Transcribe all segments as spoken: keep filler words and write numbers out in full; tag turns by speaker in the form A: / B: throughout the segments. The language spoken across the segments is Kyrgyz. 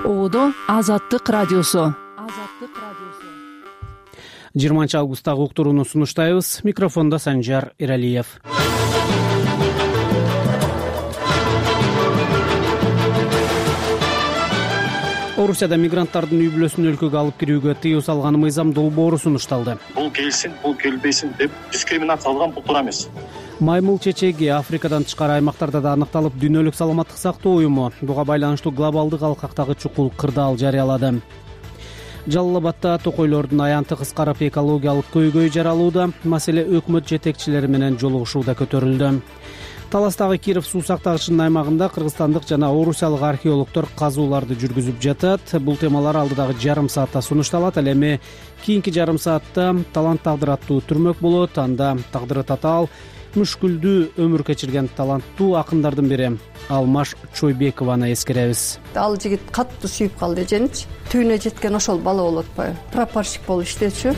A: Оодо Азаттык радиосу.
B: жыйырманчы августтагы уктурууну сунуштайбыз. Микрофондо Санжар Иралиев. Орусияда мигранттардын үй бүлөсүн өлкөгө алып кирүүгө тыюу салган мыйзам долбоору сунушталды.
C: Бул келсин, бул келбесин деп дискриминация алган бул туура эмес.
B: Маймыл чечеги Африкадан тышкары аймактарда да аныкталып, дүйнөлүк саламаттык сактоо уюму буга байланыштуу глобалдык алкактагы чукул кырдаал жарыялады. Жалал Абадда токойлордун аянты кыскарып, экологиялык көйгөй жаралууда. Маселе өкмөт жетекчилери менен жолугушууда көтөрүлдү. Таластагы Киров суу сактагычынын аймагында кыргызстандык жана орусиялык археологдор казууларды жүргүзүп жатат. Бул темалар алдыдагы жарым саатта сунушталат. Ал эми кийинки жарым саатта талант тагдыр аттуу түрмөк болот. Анда тагдыры татаал, мүшкүлдүү өмүр кечирген таланттуу акындардын бири Алмаш Чойбекованы эскеребиз.
D: Ал жигит катуу сүйүп калды эженичи. Түйүнө жеткен ошол бала болуп атпайбы? Прапорщик болуп иштечү.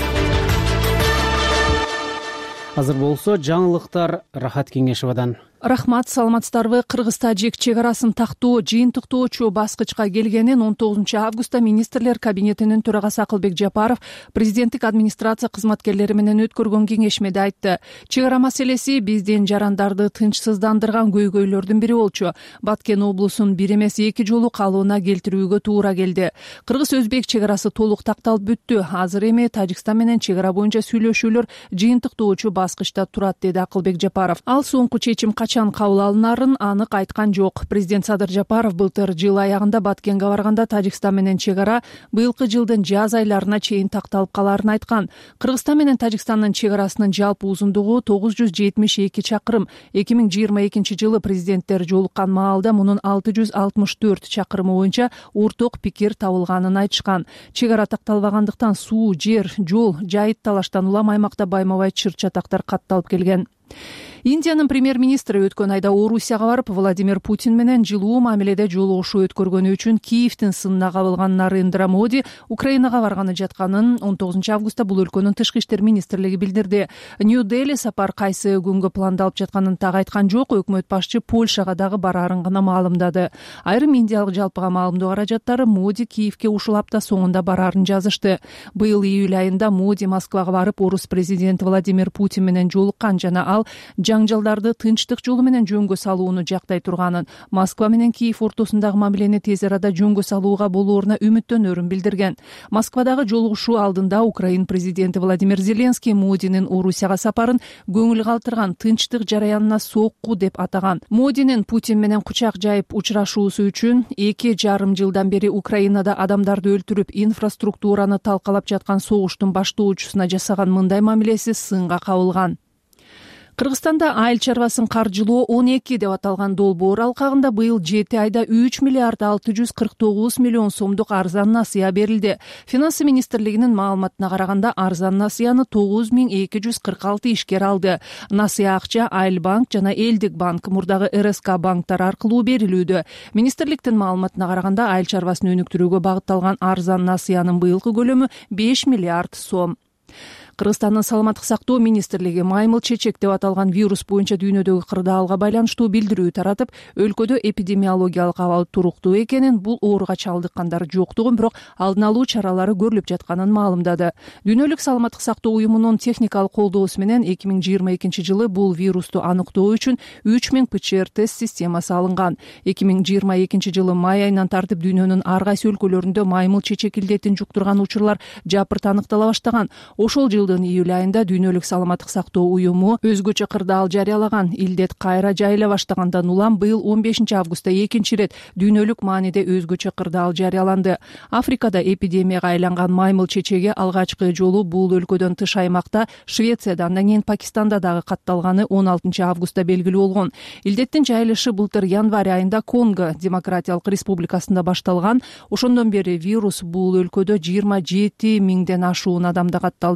B: Азыр болсо жаңылыктар Рахат Кеңешевадан.
A: Рахмат, саламатсыздарбы? Кыргыз-тажик чек арасын тактоо жыйынтыктоочу баскычка келгенин он тогузунчу августта министрлер кабинетинин төрагасы Акылбек Жапаров президенттик администрация кызматкерлери менен өткөргөн кеңешмеде айтты. Чек ара маселеси биздин жарандарды тынчсыздандырган көйгөйлөрдүн бири болчу. Баткен облусун бир эмес эки жолу калыбына келтирүүгө туура келди. Кыргыз-өзбек чек арасы толук такталып бүттү. Азыр эми Тажикстан менен чек ара боюнча сүйлөшүүлөр жыйынтыктоочу баскычта турат, деди Акылбек Жапаров. Ал соңку чечим качан кабыл алынарын анык айткан жок. Президент Садыр Жапаров былтыр жыл аягында Баткенге барганда Тажикстан менен чек ара быйылкы жылдын жаз айларына чейин такталып каларын айткан. Кыргызстан менен Тажикстандын чек арасынын жалпы узундугу тогуз жүз жетимиш эки чакырым. эки миң жыйырма экинчи жылы президенттер жолуккан маалда мунун алты жүз алтымыш төрт чакырымы боюнча орток пикир табылганын айтышкан. Чек ара такталбагандыктан суу, жер, жол, жайыт талаштан улам аймакта байма-бай чыр-чатактар катталып келген. Индиянын премьер-министри өткөн айда Орусияга барып, Владимир Путин менен жылуу мамиледе жолугушуу өткөргөнү үчүн Киевдин сынына кабылган Нарендра Моди Украинага барганы жатканын он тогузунчу августта бул өлкөнүн тышкы иштер министрлиги билдирди. Нью-Дели сапар кайсы күнгө пландалып жатканын так айткан жок. Өкмөт башчы Польшага дагы барарын гана маалымдады. Айрым индиялык жалпыга маалымдоо каражаттары Моди Киевге ушул апта соңунда барарын жазышты. Быйыл июль айында Моди Москвага барып, орус президенти Владимир Путин менен жолуккан жана ал жаңжалдарды тынчтык жолу менен жөнгө салууну жактай турганын, Москва менен Киев ортосундагы мамилени тез арада жөнгө салууга болооруна үмүттөнөрүн билдирген. Москвадагы жолугушуу алдында Украин президенти Владимир Зеленский Модинин Орусияга сапарын көңүл калтырган тынчтык жараянына сокку деп атаган. Модинин Путин менен кучак жайып учурашуусу үчүн эки жарым жылдан бери Украинада адамдарды өлтүрүп, инфраструктураны талкалап жаткан согуштун баштоочусуна жасаган мындай мамилеси сынга кабылган. Кыргызстанда айыл чарбасын каржылоо он эки деп аталган долбоор алкагында быйыл жети айда үч миллиард алты жүз кырк тогуз миллион сомдук арзан насыя берилди. Финансы министрлигинин маалыматына караганда арзан насыяны тогуз миң эки жүз кырк алты ишкер алды. Насыя акча Айыл банк жана Элдик банк, мурдагы эр эс ка банктар аркылуу берилүүдө. Министрликтин маалыматына караганда айыл чарбасын өнүктүрүүгө багытталган арзан насыянын быйылкы көлөмү беш миллиард сом. Кыргызстандын саламаттык сактоо министрлиги маймыл чечек деп аталган вирус боюнча дүйнөдөгү кырдаалга байланыштуу билдирүү таратып, өлкөдө эпидемиологиялык абал туруктуу экенин, бул ооруга чалдыккандар жоктугун, бирок алдын алуу чаралары көрүлүп жатканын маалымдады. Дүйнөлүк саламаттык сактоо уюмунун техникалык колдоосу менен эки миң жыйырма экинчи жылы бул вирусту аныктоо үчүн үч миң пэ че эр тест системасы алынган. эки миң жыйырма экинчи жылы май айынан тартып дүйнөнүн ар кайсы өлкөлөрүндө маймыл чечек илдетин жуктурган учурлар жапырт аныктала баштаган. Ошол жыл июль айында дүйнөлүк саламаттык сактоо уюму өзгөчө кырдаал жарыялаган. Илдет кайра жайыла баштагандан улам быйыл он бешинчи августта экинчи ирет дүйнөлүк мааниде өзгөчө кырдаал жарыяланды. Африкада эпидемияга айланган маймыл чечеги алгачкы жолу бул өлкөдөн тыш аймакта, Швецияда, андан кийин Пакистанда дагы катталганы он алтынчы августта белгилүү болгон. Илдеттин жайылышы былтыр январь айында Конго Демократиялык Республикасында башталган. Ошондон бери вирус бул өлкөдө жыйырма жети миңден ашуун адамда катталды.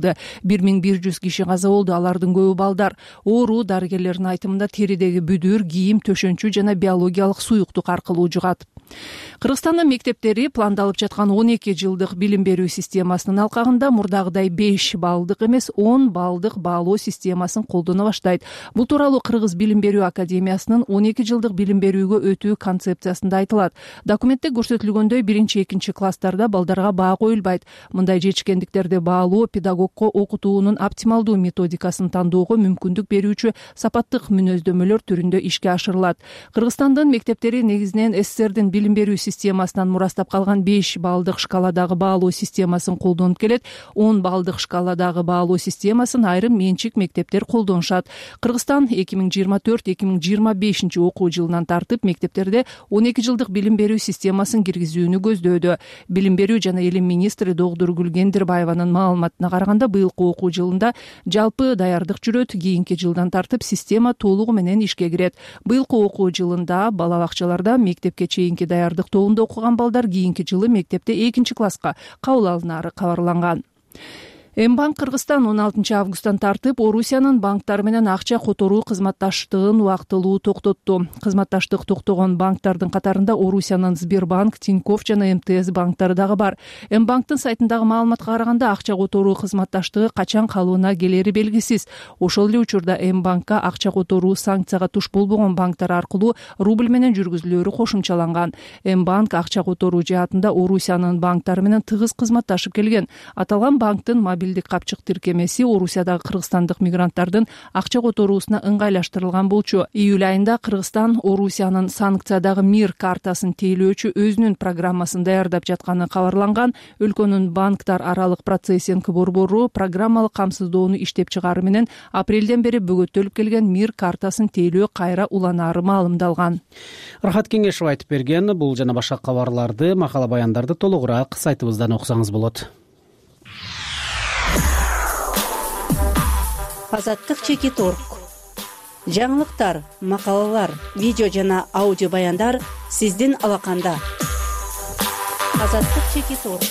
A: бир миң бир жүз киши каза болду. Алардын көбү балдар. Оору дарыгерлердин айтымында теридеги бүдүр, кийим, төшөнчү жана биологиялык суюктук аркылуу жугат. Кыргызстандын мектептери пландалып жаткан он эки жылдык билим берүү системасынын алкагында мурдагыдай беш баллдык эмес он баллдык баалоо системасын колдоно баштайт. Бул тууралуу Кыргыз билим берүү академиясынын он эки жылдык билим берүүгө өтүү концепциясында айтылат. Документте көрсөтүлгөндөй биринчи экинчи класстарда балдарга баа коюлбайт. Мындай жетишкендиктерди баалоо педагогко окутуунун оптималдуу методикасын тандоого мүмкүндүк берүүчү сапаттык мүнөздөмөлөр түрүндө ишке ашырылат. Кыргызстандын мектептери негизинен СССРдин билим берүү системасынан мурастап калган беш баллдык шкаладагы баалоо системасын колдонуп келет. он баллдык шкаладагы баалоо системасын айрым менчик мектептер колдонушат. Кыргызстан эки миң жыйырма төрт эки миң жыйырма бешинчи окуу жылынан тартып мектептерде он эки жылдык билим берүү системасын киргизүүнү көздөөдө. Билим берүү жана илим министри доктур Гүлгендирбаеванын маалыматына караганда быйылкы окуу жылында жалпы даярдык жүрөт. Кийинки жылдан тартып система толугу менен ишке кирет. Быйылкы окуу жылында бала бакчаларда мектепке чейинки даярдык тобунда окуган балдар кийинки жылы мектепте экинчи класска кабыл алынары кабарланган. М-банк Кыргызстан он алтынчы августтан тартып Орусиянын банктары менен акча которуу кызматташтыгын убактылуу токтотту. Кызматташтык токтогон банктардын катарында Орусиянын Сбербанк, Тинькофф жана эм тэ эс банктары дагы бар. М-банктын сайтындагы маалыматка караганда акча которуу кызматташтыгы качан калыбына келери белгисиз. Ошол эле учурда М-банкка акча которуу санкцияга туш болбогон банктар аркылуу рубль менен жүргүзүлөөрү кошумчаланган. М-банк акча которуу жаатында Орусиянын банктары менен тыгыз кызматташып келген. Аталган банктын мобилдик капчык тиркемеси Орусиядагы кыргызстандык мигранттардын акча которуусуна ыңгайлаштырылган болчу. Июль айында Кыргызстан Орусиянын санкциядагы мир картасын тейлөөчү өзүнүн программасын даярдап жатканы кабарланган. Өлкөнүн банктар аралык процессинг борбору программалык камсыздоону иштеп чыгаары менен апрелден бери бөгөттөлүп келген мир картасын тейлөө кайра уланаары маалымдалган.
B: Рахат Кеңешов айтып берген. Бул жана башка кабарларды, макала баяндарды толугураак сайтыбыздан окусаңыз болот.
E: Азаттык чекит орг. Жаңылыктар, макалалар, видео жана аудио баяндар сиздин алаканда. Азаттык чекит орг.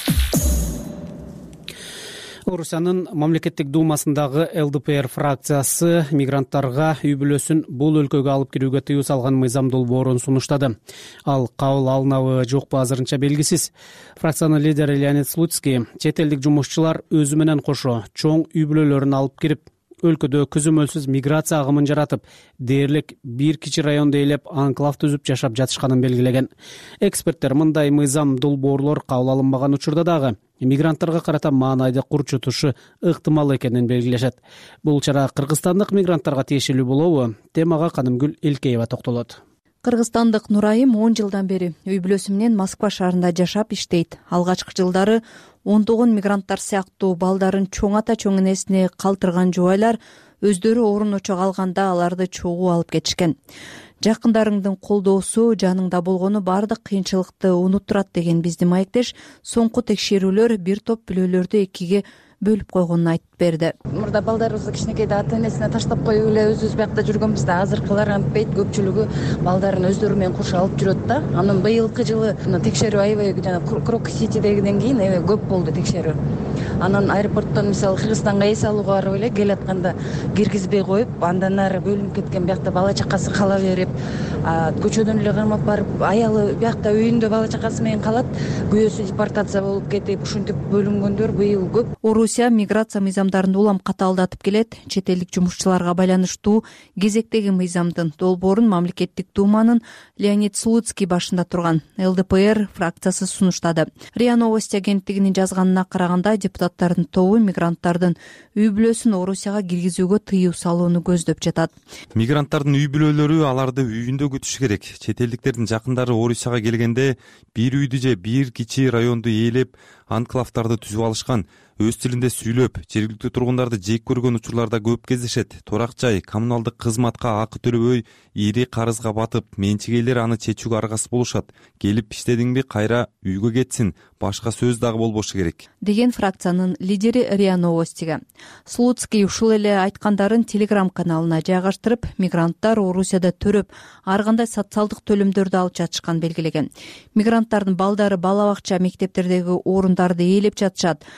B: Орусиянын мамлекеттик думасындагы эл дэ пэ эр фракциясы мигранттарга үй бүлөсүн бул өлкөгө алып кирүүгө тыюу салган мыйзам долбоорун сунуштады. Ал кабыл алынабы жокпу азырынча белгисиз. Фракциянын лидери Леонид Слуцкий чет элдик жумушчулар өзү менен кошо чоң үй бүлөлөрүн алып кирип өлкөдө көзөмөлсүз миграция агымын жаратып, дээрлик бир кичи районду ээлеп анклав түзүп жашап жатышканын белгилеген. Эксперттер мындай мыйзам долбоорлор кабыл алынбаган учурда дагы мигранттарга карата маанайды курчутушу ыктымал экенин белгилешет. Бул чара кыргызстандык мигранттарга тиешелүү болобу? Темага Канымгүл Элкеева токтолот.
F: Кыргызстандык Нурайым он жылдан бери үй бүлөсү менен Москва шаарында жашап иштейт. Алгачкы жылдары ондогон мигранттар сыяктуу балдарын чоң ата чоң энесине калтырган жубайлар өздөрү орун очо калганда аларды чогуу алып кетишкен. Жакындарыңдын колдоосу, жаныңда болгону баардык кыйынчылыкты унуттурат деген биздин маектеш соңку текшерүүлөр бир топ бүлөлөрдү экиге бөлүп койгонун айтып берди.
G: Мурда балдарыбызды кичинекейде ата энесине таштап коюп эле өзүбүз биякта жүргөнбүз да, азыркылар антпейт, көпчүлүгү балдарын өздөрү менен кошо алып жүрөт да. Анан быйылкы жылы текшерүү аябай жана Крок-Ситидегиден кийин аябай көп болду текшерүү. Анан аэропорттон мисалы Кыргызстанга эс алууга барып эле келатканда киргизбей коюп, андан ары бөлүнүп кеткен биякта бала чакасы кала берип, көчөдөн эле кармап барып, аялы биякта үйүндө бала чакасы менен калат, күйөөсү депортация болуп кетип, ушинтип бөлүнгөндөр быйыл көп.
F: Орусия миграция мыйзамдарын улам катаалдатып келет. Чет элдик жумушчуларга байланыштуу кезектеги мыйзамдын долбоорун мамлекеттик думанын Леонид Слуцкий башында турган эл дэ пэ эр фракциясы сунуштады. РИА Новости агенттигинин жазганына караганда депутаттардын тобу мигранттардын үй бүлөсүн Орусияга киргизүүгө тыюу салууну көздөп жатат.
H: Мигранттардын үй бүлөлөрү аларды үйүндө күтүш керек. Чет элдиктердин жакындары Орусияга келгенде бир үйдү же бир кичи районду ээлеп, анклавдарды түзүп алышкан. Өз тилинде сүйлөп, жергиликтүү тургундарды жек көргөн учурларда көп кездешет. Турак жай, коммуналдык кызматка акы төлөбөй, ири карызга батып, менчигейлер аны чечүүгө аргасыз болушат. Келип иштедиңби, кайра үйгө кетсин, башка сөз дагы болбошу керек,
F: деген фракциянын лидери РИА Новостиге. Слуцкий ушул эле айткандарын Телеграм каналына жайгаштырып, мигранттар Орусияда төрөп, ар кандай социалдык төлөмдөрдү алып жатышкан белгилеген. Мигранттардын балдары бала бакча, мектептердеги орундарды ээлеп жатышат. Булар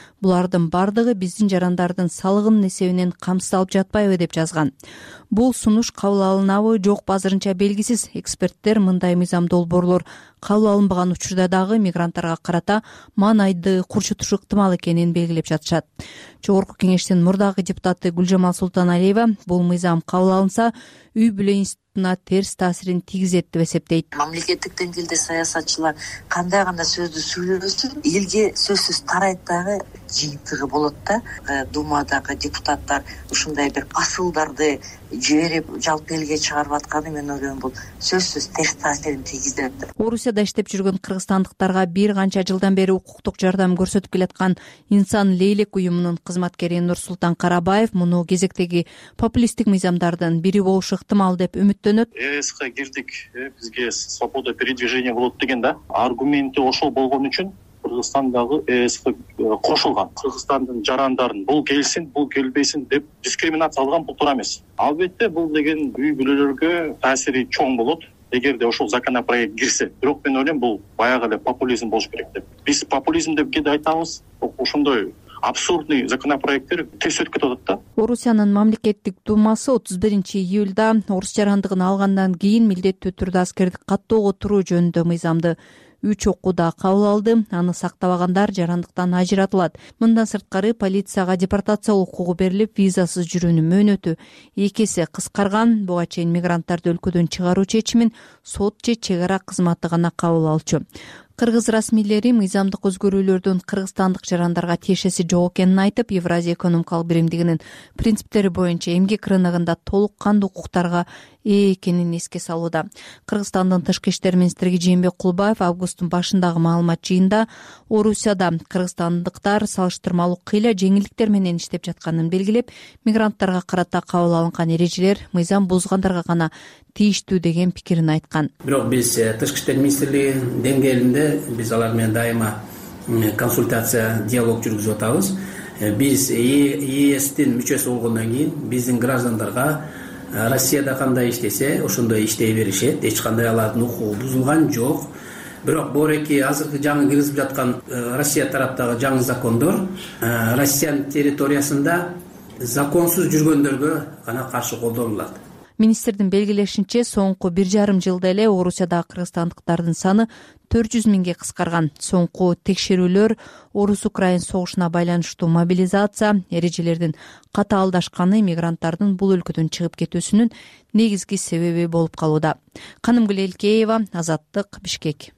F: булардын бардыгы биздин жарандардын салыгынын эсебинен камсыздалып жатпайбы деп жазган. Бул сунуш кабыл алынабы жокпу азырынча белгисиз. Эксперттер мындай мыйзам долбоорлор кабыл алынбаган учурда дагы мигранттарга карата маанайды курчутушу ыктымал экенин белгилеп жатышат. Жогорку кеңештин мурдагы депутаты Гүлжамал Султаналиева бул мыйзам кабыл алынса үй бүлө институтуна терс таасирин тийгизет деп эсептейт.
I: Мамлекеттик деңгээлде саясатчылар кандай гана сөздү сүйлөсүн, элге сөзсүз тарайт дагы жыйынтыгы болот да. Думадагы депутаттар ушундай бир асылдарды жиберип жалпы элге чыгарып атканы мен ойлойм бул сөзсүз терс таасирин тийгизет.
F: Орусияда иштеп жүргөн кыргызстандыктарга бир канча жылдан бери укуктук жардам көрсөтүп келаткан Инсан Лейлек уюмунун кызматкери Нурсултан Карабаев муну кезектеги популисттик мыйзамдардын бири болушу ыктымал деп үмүттөнөт.
C: ЭСК кирдик, бизге свобода передвижения болот деген да. Аргументи ошол болгон үчүн Кыргызстандагы ЭСК кошулган. Кыргызстандын жарандарын бул келсин, бул келбесин деп дискриминацияланган бул туура эмес. Албетте бул деген үй бүлөлөргө таасири чоң болот эгерде ошол законопроект кирсе. Бирок мен ойлойм бул баягы эле популизм болуш керек деп. Биз популизм деп кээде айтабыз, ошондой абсурдный законопроекттер тез өтүп кетип атат да.
F: Орусиянын мамлекеттик думасы отуз биринчи июлда орус жарандыгын алгандан кийин милдеттүү түрдө аскердик каттоого туруу жөнүндө мыйзамды үч окууда кабыл алды. Аны сактабагандар жарандыктан ажыратылат. Мындан сырткары полицияга депортация укугу берилип, визасыз жүрүүнүн мөөнөтү эки эсе кыскарган. Буга чейин мигранттарды өлкөдөн чыгаруу чечимин сот же чек ара кызматы гана кабыл алчу. Кыргыз расмийлери мыйзамдык өзгөрүүлөрдүн кыргызстандык жарандарга тиешеси жок экенин айтып, Евразия экономикалык биримдигинин принциптери боюнча эмгек рыногунда толук кандуу укуктарга ээ экенин эске салууда. Кыргызстандын тышкы иштер министри Жээнбек Кулбаев августтун башындагы маалымат жыйында Орусияда кыргызстандыктар салыштырмалуу кыйла жеңилдиктер менен иштеп жатканын белгилеп, мигранттарга карата кабыл алынган эрежелер мыйзам бузгандарга гана тийиштүү деген пикирин айткан.
J: Бирок биз тышкы иштер министрлиги деңгээлинде биз алар менен дайыма консультация, диалог жүргүзүп атабыз. Биз ЕСтин мүчөсү болгондон кийин биздин граждандарга Россияда кандай иштесе, ошондой иштей беришет. Эч кандай алардын укугу бузулган жок. Бирок бореки азыркы жаңы киргизип жаткан Россия тараптагы жаңы закондор Россиянын территориясында законсуз жүргөндөргө гана каршы колдонулат.
F: Министрдин белгилешинче, соңку бир жарым жылда эле Орусиядагы кыргызстандыктардын саны төрт жүз миңге кыскарган. Соңку текшерүүлөр Орус-Украин согушуна байланыштуу мобилизация эрежелердин катаалдашканы мигранттардын бул өлкөдөн чыгып кетүүсүнүн негизги себеби болуп калууда. Канымгүл Элкеева, Азаттык, Бишкек.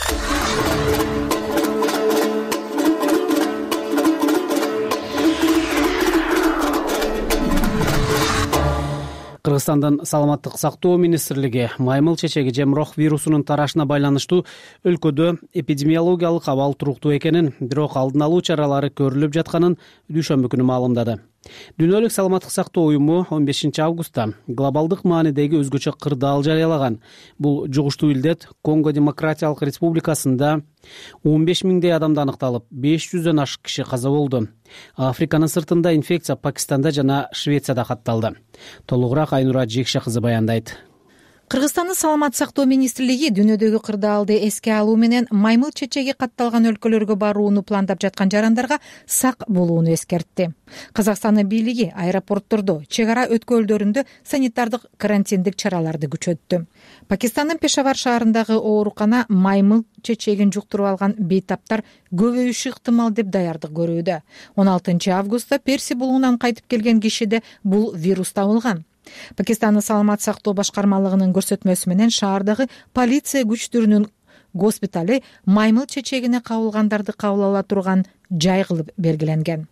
B: Кыргызстандын саламаттык сактоо министрлиги маймыл чечеги жемрох вирусунун тарашына байланыштуу өлкөдө эпидемиологиялык абал туруктуу экенин, бирок алдын алуу чаралары көрүлүп жатканын дүйшөмбү күнү маалымдады. Дүйнөлүк саламаттык сактоо уюму он бешинчи августта глобалдык маанидеги өзгөчө кырдаал жарыялаган. Бул жугуштуу илдет Конго Демократиялык Республикасында он беш миңдей адамда аныкталып, беш жүздөн ашык киши каза болду. Африканын сыртында инфекция Пакистанда жана Швецияда катталды. Толугураак Айнура Жекше кызы баяндайт.
K: Кыргызстандын саламаттык сактоо министрлиги дүйнөдөгү кырдаалды эске алуу менен маймыл чечеги катталган өлкөлөргө барууну пландап жаткан жарандарга сак болууну эскертти. Казакстандын бийлиги аэропорттордо, чек ара өткөлдөрүндө санитардык карантиндик чараларды күчөттү. Пакистандын Пешавар шаарындагы оорукана маймыл чечегин жуктуруп алган бейтаптар көбөйүшү ыктымал деп даярдык көрүүдө. он алтынчы августта Перси булугунан кайтып келген кишиде бул вирус табылган. Пакистандын саламаттык сактоо башкармалыгынын көрсөтмөсү менен шаардагы полиция күчтөрүнүн госпитали маймыл чечегине кабылгандарды кабыл ала турган жай кылып белгиленген.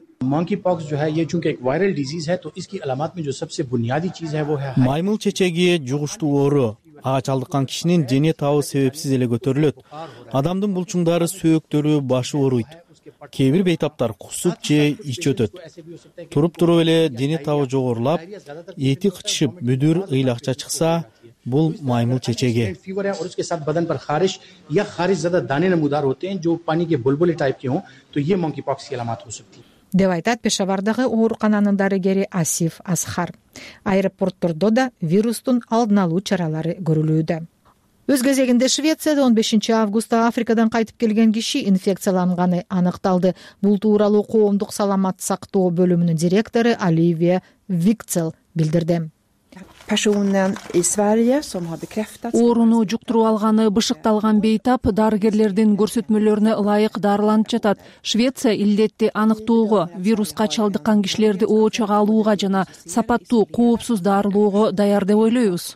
L: Маймыл чечеги жугуштуу оору. Ага чалдыккан кишинин дене табы себепсиз эле көтөрүлөт. Адамдын булчуңдары, сөөктөрү, башы ооруйт. Кээ бир бейтаптар кусуп же ич өтөт. Туруп туруп эле дене табы жогорулап, эти кычышып, бүдүр ыйлакча чыкса, бул маймыл чечеги.
K: деп айтат Пешавардагы оорукананын дарыгери Асиф Асхар. Аэропорттордо да вирустун алдын алуу чаралары көрүлүүдө. өз кезегинде Швецияда он бешинчи августта Африкадан кайтып келген киши инфекцияланганы аныкталды. Бул тууралуу коомдук саламат сактоо бөлүмүнүн директору Оливия Викцел билдирди.
A: Ооруну жуктуруп алганы бышыкталган бейтап дарыгерлердин көрсөтмөлөрүнө ылайык дарыланып жатат. Швеция илдетти аныктоого, вируска чалдыккан кишилерди оочага алууга жана сапаттуу, коопсуз дарылоого даяр деп ойлойбуз.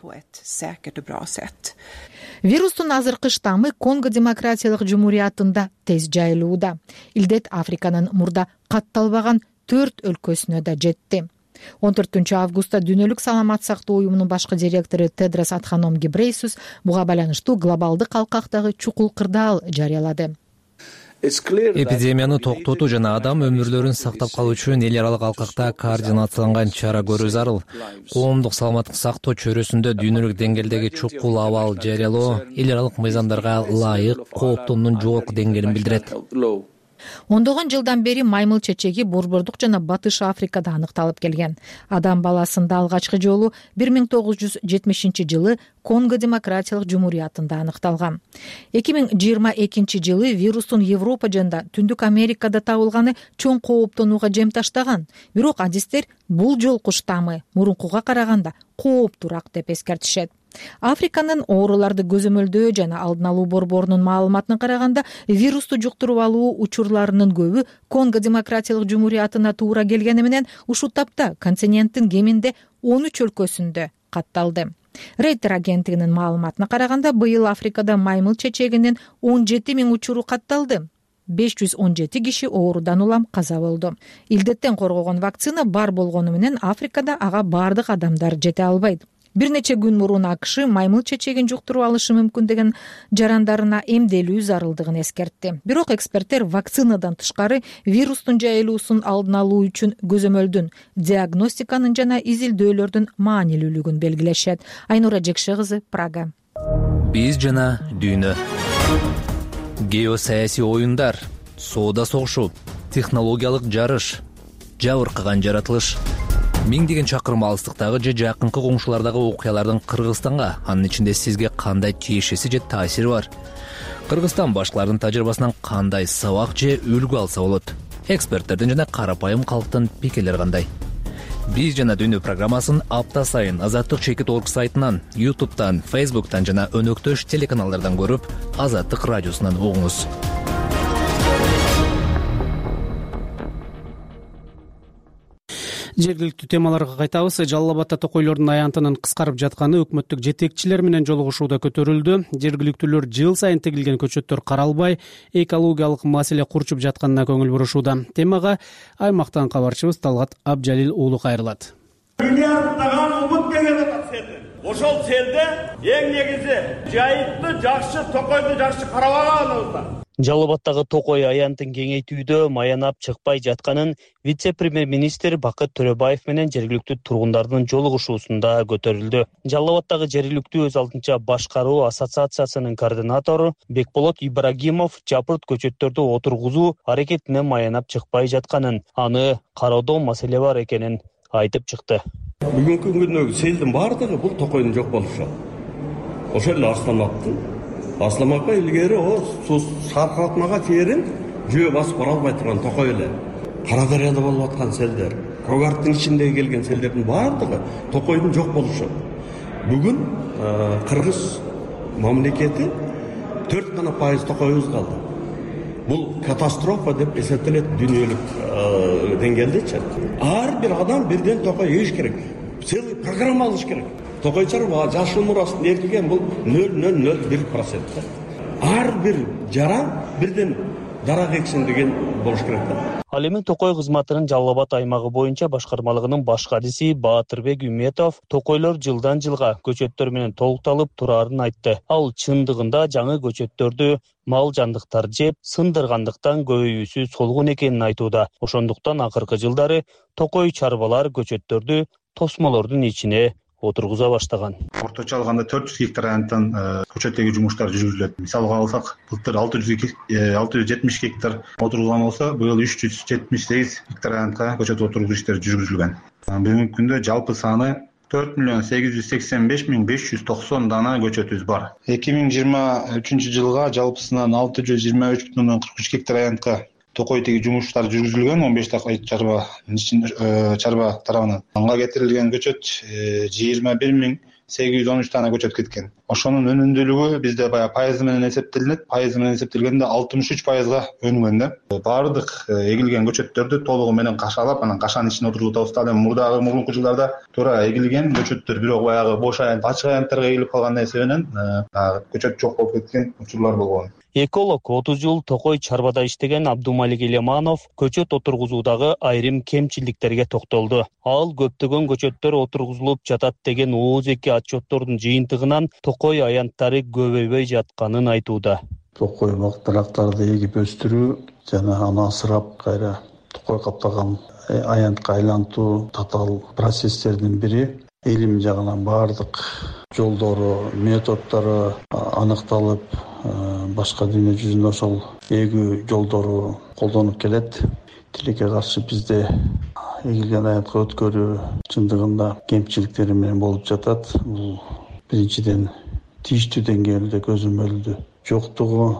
K: Вирустун азыркы штаммы Конго демократиялык жумуриятында тез жайылууда. Илдет Африканын мурда катталбаган төрт өлкөсүнө да жетти. он төртүнчү августта Дүйнөлүк саламат сактоо уюмунун башкы директору Тедрос Адханом Гебрейсус буга байланыштуу глобалдык алкактагы чукул кырдаал жарыялады.
M: Эпидемияны токтотуу жана адам өмүрлөрүн сактап калуу үчүн эл аралык алкакта координацияланган чара көрүү зарыл. Коомдук саламаттык сактоо чөйрөсүндө дүйнөлүк деңгээлдеги чукул абал жарыялоо эл аралык мыйзамдарга ылайык кооптоонун жогорку деңгээлин билдирет.
K: Ондогон жылдан бери маймыл чечеги Борбордук жана Батыш Африкада аныкталып келген. Адам баласында алгачкы жолу бир миң тогуз жүз жетимишинчи жылы Конго демократиялык жумуриятында аныкталган. эки миң жыйырма экинчи жылы вирустун Европа жана Түндүк Америкада табылганы чоң кооптонууга жем таштаган. Бирок адистер бул жолку штаммы мурункуга караганда кооптуураак деп эскертишет. Африканын ооруларды көзөмөлдөө жана алдын алуу борборунун маалыматына караганда, вирусту жуктуруп алуу учурларынын көбү Конго демократиялык жумуриятына туура келгени менен ушул тапта континенттин кеминде он үч өлкөсүндө катталды. Рейтер агенттигинин маалыматына караганда, быйыл Африкада маймыл чечегинин он жети миң учуру катталды. беш жүз он жети киши оорудан улам каза болду. Илдеттен коргогон вакцина бар болгону менен Африкада ага бардык адамдар жете албайт. Бир нече күн мурун АКШ маймыл чечегин жуктуруп алышы мүмкүн деген жарандарына эмделүү зарылдыгын эскертти. Бирок эксперттер вакцинадан тышкары вирустун жайылуусун алдын алуу үчүн көзөмөлдүн, диагностиканын жана изилдөөлөрдүн маанилүүлүгүн белгилешет. Айнура Жекше кызы, Прага.
M: Биз жана дүйнө. Геосаясий оюндар, соода согушу, технологиялык жарыш, жабыркаган жаратылыш. Миңдеген чакырым алыстыктагы же жакынкы коңшулардагы окуялардын Кыргызстанга, анын ичинде сизге кандай тиешеси же таасири бар? Кыргызстан башкалардын тажрыйбасынан кандай сабак же үлгү алса болот? Эксперттердин жана карапайым калктын пикирлери кандай? Биз жана дүйнө программасын апта сайын Азаттык чекит точка орг сайтынан, ютубтан, фейсбуктан жана өнөктөш телеканалдардан көрүп, Азаттык радиосунан угуңуз.
B: Жергиликтүү темаларга кайтабыз. Жалал Абадта токойлордун аянтынын кыскарып жатканы өкмөттүк жетекчилер менен жолугушууда көтөрүлдү. Жергиликтүүлөр жыл сайын тигилген көчөттөр каралбай, экологиялык маселе курчуп жатканына көңүл бурушууда. Темага аймактан кабарчыбыз Талгат Абжалил уулу кайрылат.
N: Миллиарддаган умут деген атат селден. Ошол селде эң негизи жайытты жакшы, токойду жакшы карабаганыбызда.
O: Жалал Абадтагы токой аянтын кеңейтүүдө маянап чыкпай жатканын вице-премьер-министр Бакыт Төрөбаев менен жергиликтүү тургундардын жолугушуусунда көтөрүлдү. Жалал Абадтагы жергиликтүү өз алдынча башкаруу ассоциациясынын координатору Бекболот Ибрагимов жапырт көчөттөрдү отургузуу аракетине маянап чыкпай жатканын, аны кароодо маселе бар экенин айтып чыкты.
P: Бүгүнкү күндөгү селдин бардыгы бул токойдун жок болушу. Ошол эле Арсланбактын Асламакка илгери о саркалтмага терин жөө басып бара албай турган токой эле. Кара Дарыяда болуп аткан селдер, Когарттын ичиндеги келген селдердин бардыгы токойдун жок болушу. Бүгүн Кыргыз мамлекети төрт гана пайыз токойубуз калды. Бул катастрофа деп эсептелет дүйнөлүк деңгээлдечи. Ар бир адам бирден токой еш керек. Целый программа алыш керек. Токойчар жашыл мурасын эркиген бул нөл нөл нөл бир процент. Ар бир жаран бирден дарак эксин деген болуш керек да.
O: Ал эми токой кызматынын Жалал Абад аймагы боюнча башкармалыгынын баш кадиси Баатырбек Үметов токойлор жылдан жылга көчөттөр менен толукталып турарын айтты. Ал чындыгында жаңы көчөттөрдү мал жандыктар жеп сындыргандыктан көбөйүүсү солгун экенин айтууда. Ошондуктан акыркы жылдары токой чарбалар көчөттөрдү тосмолордун ичине отургуза баштаган.
Q: Орточо алганда төрт жүз гектар аянттан көчөттөгү жумуштар жүргүзүлөт. Мисалга алсак, былтыр алты жүз жетимиш гектар отургузган болсо, быйыл үч жүз жетимиш сегиз гектар аянтка көчөт отургузуу иштери жүргүзүлгөн. Бүгүнкү күндө жалпы саны төрт миллион сегиз жүз сексен беш миң беш жүз токсон дана көчөтүбүз бар. эки миң жыйырма үчүнчү жылга жалпысынан алты жүз жыйырма үч бүтүн ондон кырк үч гектар аянтка токой теги жумуштар жүргүзүлгөн. он беш чарба чарба тарабынан анга кетирилген көчөт жыйырма бир миң сегиз жүз он үч дана көчөт кеткен. Ошонун өнүмдүүлүгү бизде баягы пайызы менен эсептелинет. Пайызы менен эсептелгенде алтымыш үч пайызга өнүгөн да. Баардык эгилген көчөттөрдү толугу менен кашалап, анан кашанын ичине отургузуп атабыз. Эми мурдагы мурунку жылдарда туура эгилген көчөттөр бирок баягы бош аянт, ачык аянттарга эгилип калган эсебинен көчөт жок болуп кеткен учурлар болгон.
O: Эколог отуз жыл Токой чарбада иштеген Абдумалик Элеманов көчөт отургузуудагы айрым кемчиликтерге токтолду. Ал көптөгөн көчөттөр отургузулуп жатат деген ооз эки отчеттордун жыйынтыгынан Токой аянттары көбөйбөй жатканын айтууда.
R: Токой дарактарды эгип өстүрүү жана аны асырап кайра токой каптаган аянтка айлантуу татаал процесстердин бири. Элим жагынан баардык жолдору, методдору аныкталып, башка дүйнө жүзүндө ошол эгүү жолдору колдонуп келет. Тилекке каршы бизде эгилген аянтка өткөрүү чындыгында кемчиликтери менен болуп жатат. Бул биринчиден тийиштүү деңгээлде көзөмөлдү жоктугу,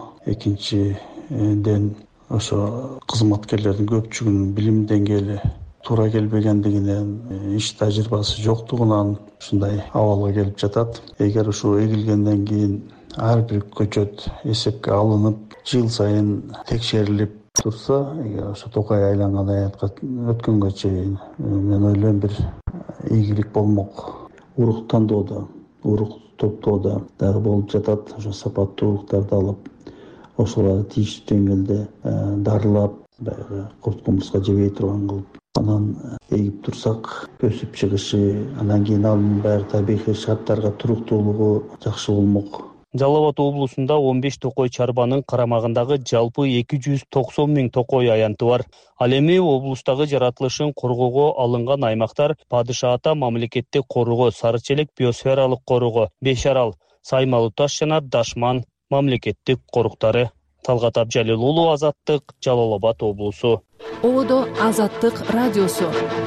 R: экинчиден ошо кызматкерлердин көпчүлүгүнүн билим деңгээли туура келбегендигинен, иш тажрыйбасы жоктугунан ушундай абалга келип жатат. Эгер ушул эгилгенден кийин ар бир көчөт эсепке алынып, жыл сайын текшерилип турса, эгер ошо Токой айланган аянтка өткөнгө чейин, мен ойлойм бир ийгилик болмок. Урук тандоодо, урук топтоодо дагы болуп жатат. Ошо сапаттуу уруктарды алып, ошолорду тийиштүү деңгээлде дарылап, баягы курт кумурска жебей турган кылып, анан эгип турсак, өсүп чыгышы, анан кийин анын баары табигый шарттарга туруктуулугу жакшы болмок.
O: Жалал Абад облусунда он беш Токой чарбанын карамагындагы жалпы эки жүз токсон миң Токой аянты бар. Ал эми облустагы жаратылышын коргоого алынган аймактар Падыша Ата мамлекеттик коргоо, Сары Челек биосфералык коргоо, Беш Арал, Саймалуу Таш жана Дашман мамлекеттик коруктары. Талгат Абжалил уулу, Азаттык, Жалал Абад облусу.
A: Ободо Азаттык радиосу.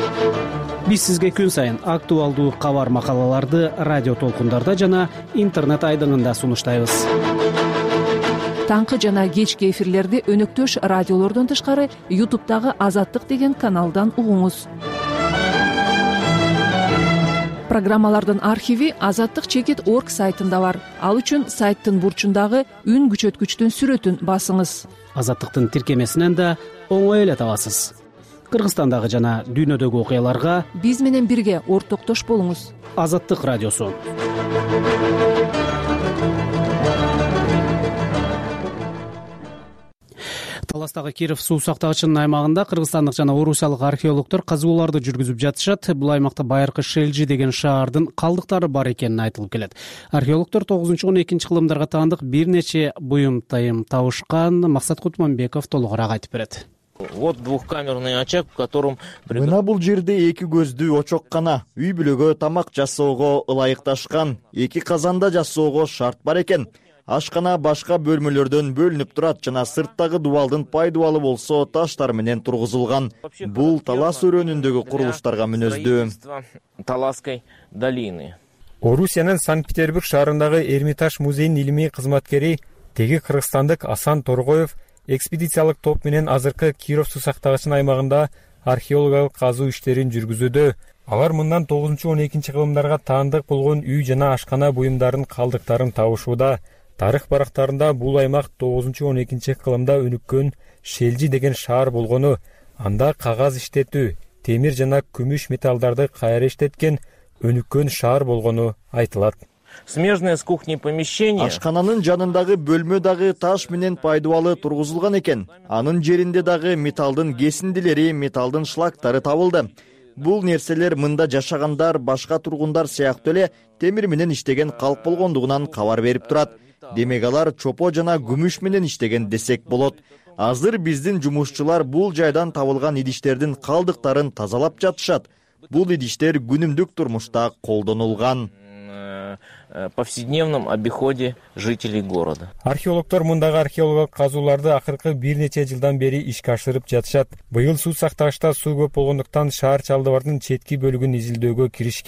B: Биз сизге күн сайын актуалдуу кабар макалаларды радио толкундарда жана интернет айдыңында сунуштайбыз.
A: Таңкы жана кечки эфирлерди өнөктөш радиолордон тышкары ютубтагы Азаттык деген каналдан угуңуз. Программалардын архиви азаттык чекит точка орг сайтында бар. Ал үчүн сайттын бурчундагы үн күчөткүчтүн сүрөтүн басыңыз.
B: Азаттыктын тиркемесинен да оңой эле табасыз. Кыргызстандагы жана дүйнөдөгү окуяларга
A: биз менен бирге ортоктош болуңуз.
B: Азаттык радиосу. Таластагы Киров суу сактагычынын аймагында кыргызстандык жана орусиялык археологдор казууларды жүргүзүп жатышат. Бул аймакта байыркы Шелжи деген шаардын калдыктары бар экени айтылып келет. Археологдор тогузунчу он экинчи кылымдарга таандык бир нече буюм тайым табышкан. Максат Кутманбеков толугураак айтып берет.
S: Вот двухкамерный очаг, в котором...
T: Мына бул жерде эки көздүү очоккана, үй бүлөгө тамак жасоого ылайыкташкан, эки казанда жасоого шарт бар экен. Ашкана башка бөлмөлөрдөн бөлүнүп турат жана сырттагы дубалдын пай дубалы болсо таштар менен тургузулган. Бул Талас өрөөнүндөгү курулуштарга мүнөздүү.
S: Таласской долины.
U: Орусиянын Санкт-Петербург шаарындагы Эрмитаж музейинин илимий кызматкери теги кыргызстандык Асан Торгоев экспедициялык топ менен азыркы Киров суу сактагычынын аймагында археологиялык казуу иштерин жүргүзүүдө. Алар мындан тогузунчу он экинчи кылымдарга таандык болгон үй жана ашкана буюмдарын калдыктарын табышууда. Тарых барактарында бул аймак тогузунчу он экинчи кылымда өнүккөн Шелжи деген шаар болгону, анда кагаз иштетүү, темир жана күмүш металлдарды кайра иштеткен өнүккөн шаар болгону айтылат.
S: Смежное с кухней помещение.
T: Ашкананын жанындагы бөлмө дагы таш менен пайдубалы тургузулган экен. Анын жеринде дагы металлдын кесиндилери, металлдын шлактары табылды. Бул нерселер мында жашагандар, башка тургундар сыяктуу эле темир менен иштеген калк болгондугунан кабар берип турат. Демек алар чопо жана күмүш менен иштеген десек болот. Азыр биздин жумушчулар бул жайдан табылган идиштердин калдыктарын тазалап жатышат. Бул идиштер күнүмдүк турмушта колдонулган.
S: Повседневном обиходе жителей города.
U: Археологдор мындагы археологиялык казууларды акыркы бир нече жылдан бери ишке ашырып жатышат. Быйыл суу сактагычта суу көп болгондуктан шаар чалдыбардын четки бөлүгүн изилдөөгө киришкен.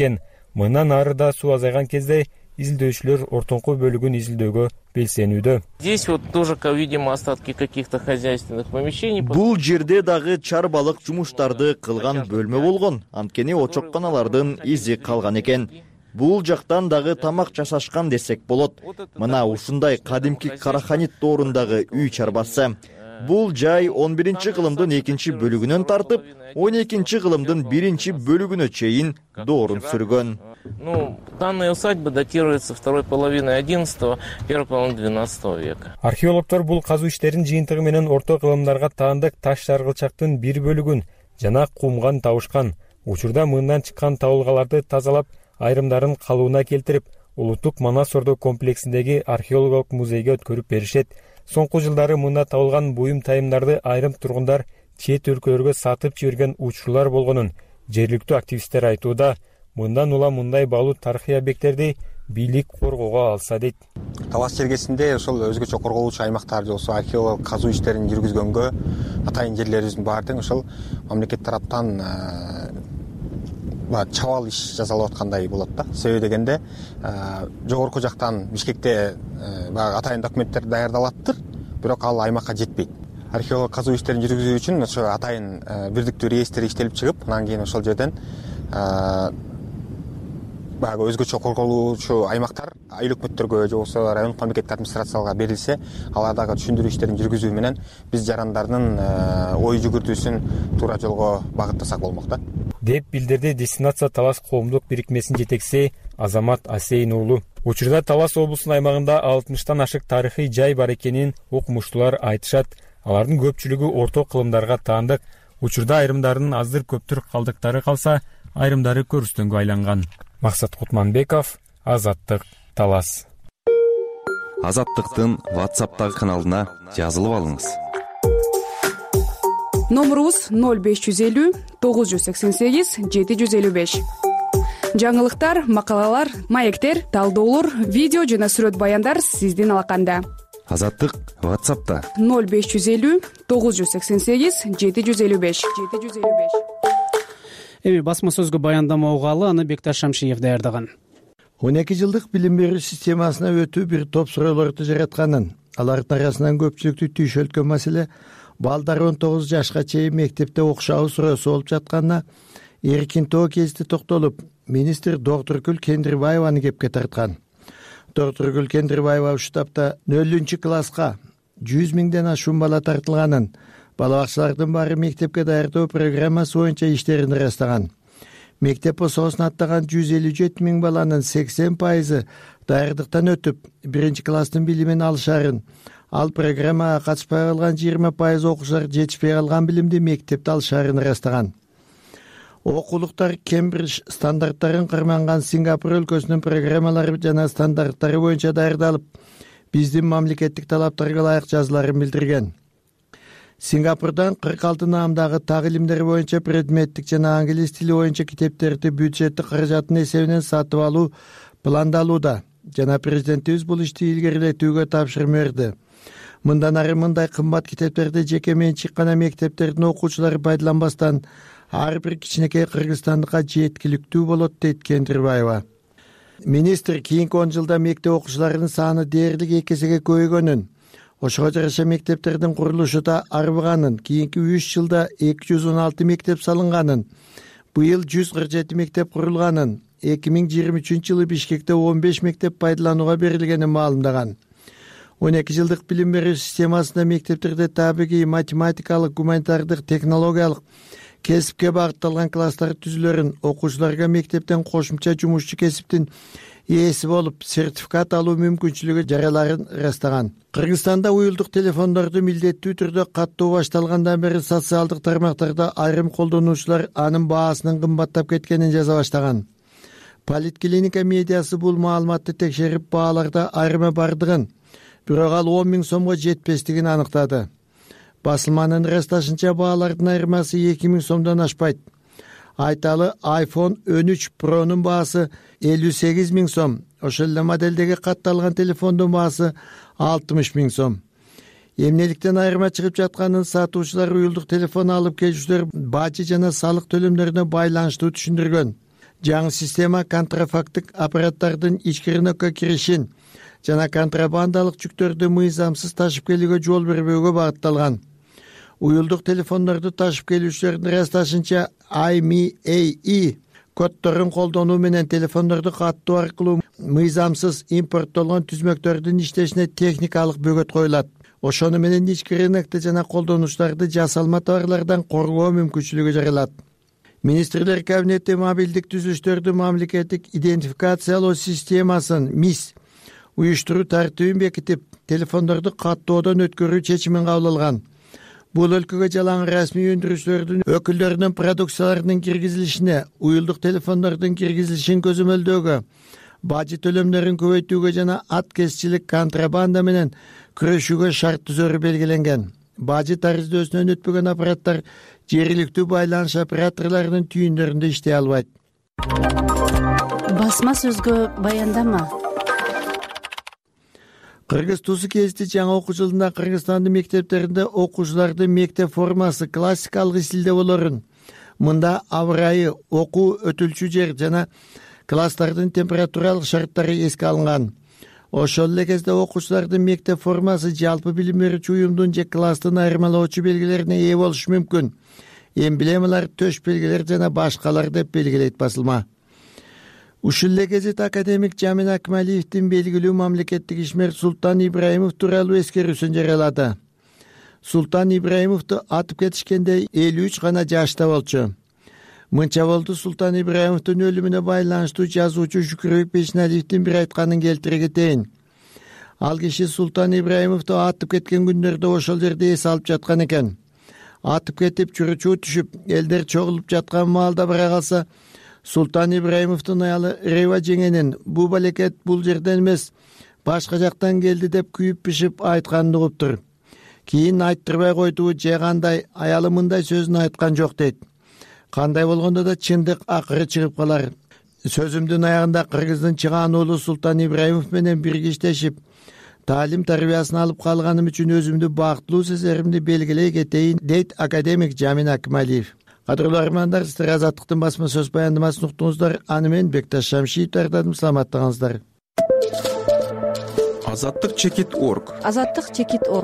U: мындан ары да суу азайган кезде изилдөөчүлөр ортоңку бөлүгүн изилдөөгө белсенүүдө.
S: Здесь вот тоже, видимо, остатки каких-то хозяйственных помещений.
T: Бул жерде дагы чарбалык жумуштарды кылган бөлмө болгон. Анткени очокканалардын изи калган экен. Бул жактан дагы тамак жасашкан десек болот. Мына ушундай кадимки Караханит доорундагы үй чарбасы. Бул жай он биринчи кылымдын экинчи бөлүгүнөн тартып, он экинчи кылымдын биринчи бөлүгүнө чейин доорун сүргөн.
S: Ну, данная усадьба датируется второй половиной одиннадцатого, первой половиной двенадцатого века.
U: Археологдор бул казуу иштеринин жыйынтыгы менен орто кылымдарга таандык таш жаргылчактын бир бөлүгүн жана кумган табышкан. Учурда мындан чыккан табылгаларды тазалап, айрымдарын калыбына келтирип, Улуттук Манас Ордо комплексиндеги археологиялык музейге өткөрүп беришет. Соңку жылдары мында табылган буюм тайымдарды айрым тургундар чет өлкөлөргө сатып жиберген учурлар болгонун жергиликтүү активисттер айтууда. Мындан улам мындай баалуу тарыхый объекттерди бийлик коргоого алса дейт.
D: Талас чергесинде ошол өзгөчө корголуучу аймактар же болбосо археологиялык казуу иштерин жүргүзгөнгө атайын жерлерибиздин баары тең ошол мамлекет тараптан чабал иш жасалып аткандай болот да. Себеби дегенде жогорку жактан Бишкекте баягы атайын документтер даярдалаттыр, бирок ал аймакка жетпейт. Археологиялык казуу иштерин жүргүзүү үчүн ошо атайын бирдиктүү реестр иштелип чыгып, анан кийин ошол жерден баягы өзгөчө корголуучу аймактар айыл өкмөттөргө же болбосо райондук мамлекеттик администрацияларга берилсе, алар дагы түшүндүрүү иштерин жүргүзүү менен биз жарандардын ой жүгүртүүсүн туура жолго багыттасак болмок да,
U: деп билдирди Дестинация Талас коомдук бирикмесинин жетекчиси Азамат Асейн уулу. Учурда Талас облусунун аймагында алтымыштан ашык тарыхый жай бар экенин окумуштуулар айтышат. Алардын көпчүлүгү орто кылымдарга таандык. Учурда айрымдарынын аздыр көптүр калдыктары калса, айрымдары көрүстөнгө айланган. Максат Кутманбеков, Азаттык, Талас.
H: Азаттыктын WhatsApp'тагы каналына жазылып алыңыз.
V: Номерубуз ноль беш жүз элүү тогуз жүз сексен сегиз жети жүз элүү беш. Жаңылыктар, макалалар, маектер, талдоолор, видео жана сүрөт баяндар сиздин алаканда.
H: Азаттык WhatsApp'та
V: ноль беш жүз элүү тогуз жүз сексен сегиз жети жүз элүү беш.
B: Эми басма сөзгө баяндама угалы, аны Бекташ Шамшиев даярдаган.
W: он эки жылдык билим берүү системасына өтүү бир топ суроолорду жаратканын, алардын арасынан көпчүлүктү түйшөлткөн маселе балдар он тогуз жашка чейин мектепте окушабы суроосу болуп жатканына эркин тоо кезде токтолуп, министр Доктургүл Кендирбаеваны кепке тарткан. Доктургүл Кендирбаева ушул тапта нөлүнчү класска жүз миңден ашуун бала тартылганын, бала бакчалардын баары мектепке даярдоо программасы боюнча иштерин ырастаган. Мектеп пособосун аттаган жүз элүү жети миң баланын сексен пайызы даярдыктан өтүп, биринчи класстын билимин алышарын, ал программага катышпай калган жыйырма пайыз окуучулар жетишпей калган билимди мектепте алышарын ырастаган. Окуулуктар Кембридж стандарттарын карманган Сингапур өлкөсүнүн программалары жана стандарттары боюнча даярдалып, биздин мамлекеттик талаптарга ылайык жазууларын билдирген. Сингапурдан кырк алты наамдагы так илимдер боюнча предметтик жана англис тили боюнча китептерди бюджеттик каражаттын эсебинен сатып алуу пландалууда жана президентибиз бул ишти илгерилетүүгө тапшырма берди. Мындан ары мындай кымбат китептерди жеке менчик гана мектептердин окуучулары пайдаланбастан ар бир кичинекей кыргызстандыкка жеткиликтүү болот, дейт Кендирбаева. Министр кийинки он жылда мектеп окуучуларынын саны дээрлик эки эсеге көбөйгөнүн, ошого жараша мектептердин курулушу да арбыганын, кийинки үч жылда эки жүз он алты мектеп салынганын, быйыл жүз кырк жети мектеп курулганын, эки миң жыйырма үчүнчү жылы Бишкекте он беш мектеп пайдаланууга берилгенин маалымдаган. он эки жылдык билим берүү системасында мектептерде табигый, математикалык, гуманитардык, технологиялык, кесипке багытталган класстар түзүлөрүн, окуучуларга мектептен кошумча жумушчу кесиптин ээси болуп сертификат алуу мүмкүнчүлүгү жараларын ырастаган. Кыргызстанда уюлдук телефондорду милдеттүү түрдө каттоо башталгандан бери социалдык тармактарда айрым колдонуучулар анын баасынын кымбаттап кеткенин жаза баштаган. Политклиника медиасы бул маалыматты текшерип, бааларда айрыма бардыгын, бирок ал он миң сомго жетпестигин аныктады. Басылманын ырасташынча баалардын айырмасы эки миң сомдон ашпайт. Айталы айфон он үч Pro'нун баасы элүү сегиз миң сом, ошол эле модельдеги катталган телефондун баасы алтымыш миң сом. Эмнеликтен айырма чыгып жатканын сатуучулар уюлдук телефон алып келүүчүлөр бажы жана салык төлөмдөрүнө байланыштуу түшүндүргөн. жаңы система контрафакттык аппараттардын ички рынокко киришин жана контрабандалык жүктөрдү мыйзамсыз ташып келүүгө жол бербөөгө багытталган. Уюлдук телефондорду ташып келүүчүлөрдүн ырасташынча I M E I E коддорун колдонуу менен телефондорду каттоо аркылуу мыйзамсыз импорттолгон түзмөктөрдүн иштешине техникалык бөгөт коюлат. Ошону менен ички рынокто жана колдонуучуларды жасалма товарлардан коргоо мүмкүнчүлүгү жаралат. Министрлер кабинети мобилдик түзүлүштөрдүн мамлекеттик идентификациялоо системасын МИС уюштуруу тартибин бекитип, телефондорду каттоодон өткөрүү чечимин кабыл алган. Бул өлкөгө жалаң расмий өндүрүүчүлөрдүн өкүлдөрүнүн продукцияларынын киргизилишине, уюлдук телефондордун киргизилишин көзөмөлдөөгө, бажы төлөмдөрүн көбөйтүүгө жана аткезчилик контрабанда менен күрөшүүгө шарт түзөрү белгиленген. Бажы тарыздөөсүнөн өтпөгөн аппараттар жергиликтүү байланыш операторлорунун түйүндөрүндө иштей албайт.
E: Басма сөзгө баяндама.
W: Кыргыз тусу кезди жаңы окуу жылында Кыргызстандын мектептеринде окуучулардын мектеп формасы классикалык стилде болорун, мында аба ырайы, окуу өтүлчү жер жана класстардын температуралык шарттары эске алынган. Ошол эле кезде окуучулардын мектеп формасы жалпы билим берүүчү уюмдун же класстын айырмалоочу белгилерине ээ болушу мүмкүн. Эмблемалар, төш белгилер жана башкалар деп белгилейт басылма. Ушул эле гезит академик Жамин Акмалиевдин белгилүү мамлекеттик ишмер Султан Ибраимов тууралуу эскерүүсүн жарыялады. Султан Ибраимовду атып кетишкенде элүү үч гана жашта болчу. Мынча болду Султан Ибраимовдун өлүмүнө байланыштуу жазуучу Шүкүрбек Бешналиевдин бир айтканын келтире кетейин. Ал киши Султан Ибраимовду атып кеткен күндөрдө ошол жерде эс алып жаткан экен. Атып кетип, чуручуу түшүп, элдер чогулуп жаткан маалда бара калса, Султан Ибраимовдун аялы Рейва жеңенин бул балекет бул жерден эмес, башка жактан келди деп күйүп бишип айтканын угуптур. Кийин айттырбай койду, же кандай, аялы мындай сөзүн айткан жок дейт. Кандай болгондо да чындык акыры чыгып калар. Сөзүмдүн аягында Кыргыздын чыгаан уулу Султан Ибраимов менен бирге иштешип, таалим тарбиясын алып калганым үчүн өзүмдү бактылуу сезеримди белгилей кетейин, дейт академик Жамин Акмалиев. Кадырлуу армандар, сиздер Азаттыктын басма сөз баяндамасын уктуңуздар. Аны мен Бекташ Шамшиев даярдадым. Саламаттыгыңыздар.
G: Азаттык чекит орг.
F: Азаттык чекит орг.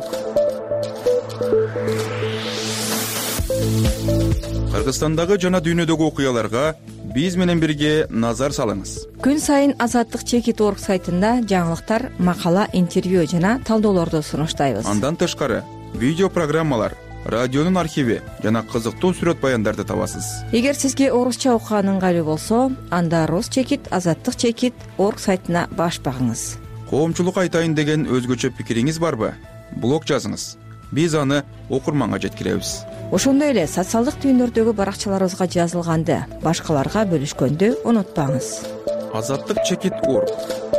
G: Кыргызстандагы жана дүйнөдөгү окуяларга биз менен бирге назар салыңыз.
F: Күн сайын Азаттык чекит орг сайтында жаңылыктар, макала, интервью жана талдоолорду сунуштайбыз.
G: Андан тышкары видео программалар, радионун архиви жана кызыктуу сүрөт баяндарды табасыз.
F: Эгер сизге орусча окуган ыңгайлуу болсо, анда Рус чекит, Азаттык чекит орг сайтына баш багыңыз.
G: Коомчулук айтайын деген өзгөчө пикириңиз барбы? Блог жазыңыз. Биз аны окурманга жеткиребиз.
F: Ошондой эле социалдык түйүндөрдөгү баракчаларыбызга жазылганды башкаларга бөлүшкөндү унутпаңыз.
G: Азаттык чекит орг.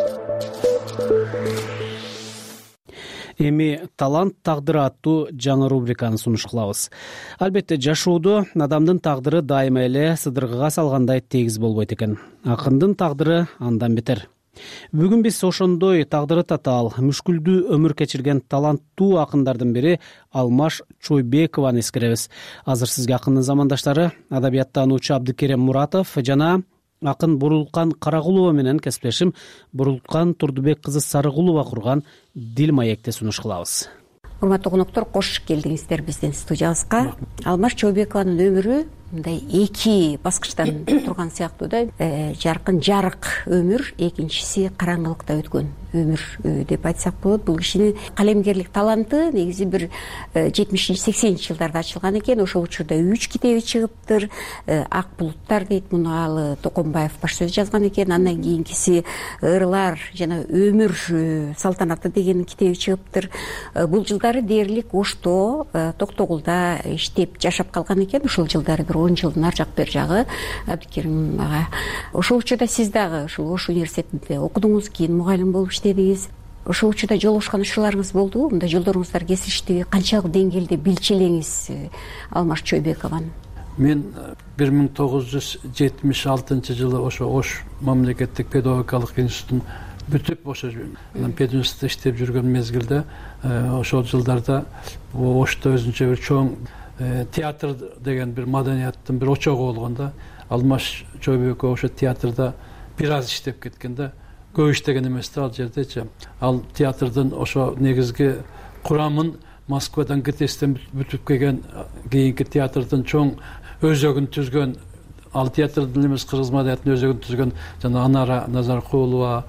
B: Эми талант тагдыры аттуу жаңы рубриканы сунуш кылабыз. Албетте жашоодо адамдын тагдыры дайыма эле сыдыргыга салгандай тегиз болбойт экен. Акындын тагдыры андан бетер. Бүгүн биз ошондой тагдыры татаал, мүшкүлдүү өмүр кечирген таланттуу акындардын бири Алмаш Чойбекованы эскеребиз. Азыр сизге акындын замандаштары адабияттануучу Абдыкерем Муратов жана акын Бурулкан Карагулова менен кесиптешим Бурулкан Турдубек кызы Сарыгулова курган Дил маекти сунуш кылабыз.
E: Урматтуу коноктор, кош келдиңиздер биздин студиябызга. Алмаш Чойбекованын өмүрү мындай эки баскычтан турган сыяктуу да. Жаркын, жарык өмүр, экинчиси караңгылыкта өткөн өмүр деп айтсак болот. Бул кишинин калемгерлик таланты негизи бир жетимишинчи сексенинчи жылдарда ачылган экен. Ошол учурда үч китеби чыгыптыр. Ак булуттар дейт, муну ал Токомбаев баш сөз жазган экен. Андан кийинкиси Ырлар жана өмүр салтанаты деген китеби чыгыптыр. Бул жылдары дээрлик Ошто, Токтогулда иштеп жашап калган экен. Ошол жылдары бир он жылдын ар жак бер жагы Абдыкерим ага. Ошол учурда сиз дагы ушул Ош университетинде окудуңуз, кийин мугалим болуп иштедиңиз. Ошол учурда жолугушкан учурларыңыз болдубу? Мындай жолдоруңуздар кесиштиби? Канчалык деңгээлде билчилеңиз Алмаш Чойбекованы?
I: Мен бир миң тогуз жүз жетимиш алтынчы жылы ошо Ош мамлекеттик педагогикалык институтун бүтүп, ошо пединститутта иштеп жүргөн мезгилде, ошол жылдарда Ошто өзүнчө бир чоң театр деген бир маданияттын бир очогу болгон да. Алмаш Чойбекова ошо театрда бир аз иштеп кеткен да, көп иштеген эмес да ал жердечи. Ал театрдын ошо негизги курамын Москвадан ГТСтен бүтүп келген кийинки театрдын чоң өзөгүн түзгөн, ал театрдын эмес Кыргыз маданиятынын өзөгүн түзгөн жана Анара Назаркулова,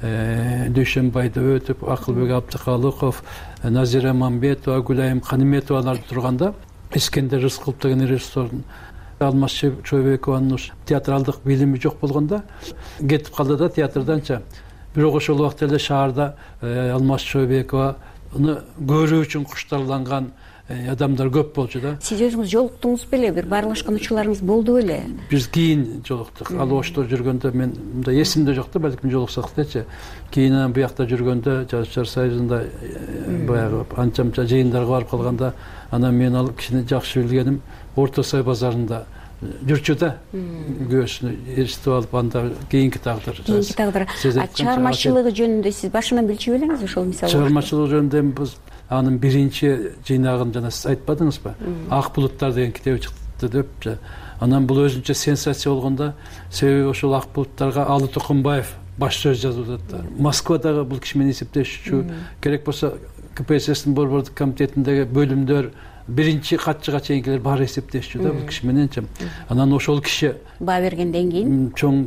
I: Дүйшөнбай Дөбөтов, Акылбек Абдыкалыков, Назира Мамбетова, Гүлайым Каниметовалар турганда, Искендер Рыскулов деген режиссердун Алмаш Чойбекованын театралдык билими жок болгондо кетип калды да театрданча. Бирок ошол убакта эле шаарда Алмаш Чойбекованы көрүү үчүн куштарланган адамдар көп болчу да.
E: Сиз өзүңүз жолуктуңуз беле, бир баарлашкан учурларыңыз болду беле?
I: Биз кийин жолуктук. Ал Ошто жүргөндө мен мында эсимде жок да, балким жолуксак дечи. Кийин буякта жүргөндө Жазушылар союзунда баягы анча-мынча жыйындарга барып калганда, анан мен ал кишини жакшы билгеним Орто Сай базарында жүрчү да. Көбүсүнү эстип алып, анда кийинки тагдыр.
E: Кийинки тагдыр. Чыгармачылыгы жөнүндө сиз башынан билчү белеңиз ошол мисалы?
I: Чыгармачылыгы жөнүндө биз анын биринчи жыйнагын жана сиз айтпадыңызбы? Ак булуттар деген китеби чыкты деп. Анан бул өзүнчө сенсация болгондо, себеби ошол Ак булуттарга Алы Токонбаев баш сөз жазып атат. Москвадагы бул киши менен эсептешүүчү керек болсо КПССтин борбордук комитетиндеги бөлүмдөр биринчи катчыга чейинкилер баары эсептешчү да бул киши мененчи. Анан ошол киши
E: баа бергенден кийин,
I: чоң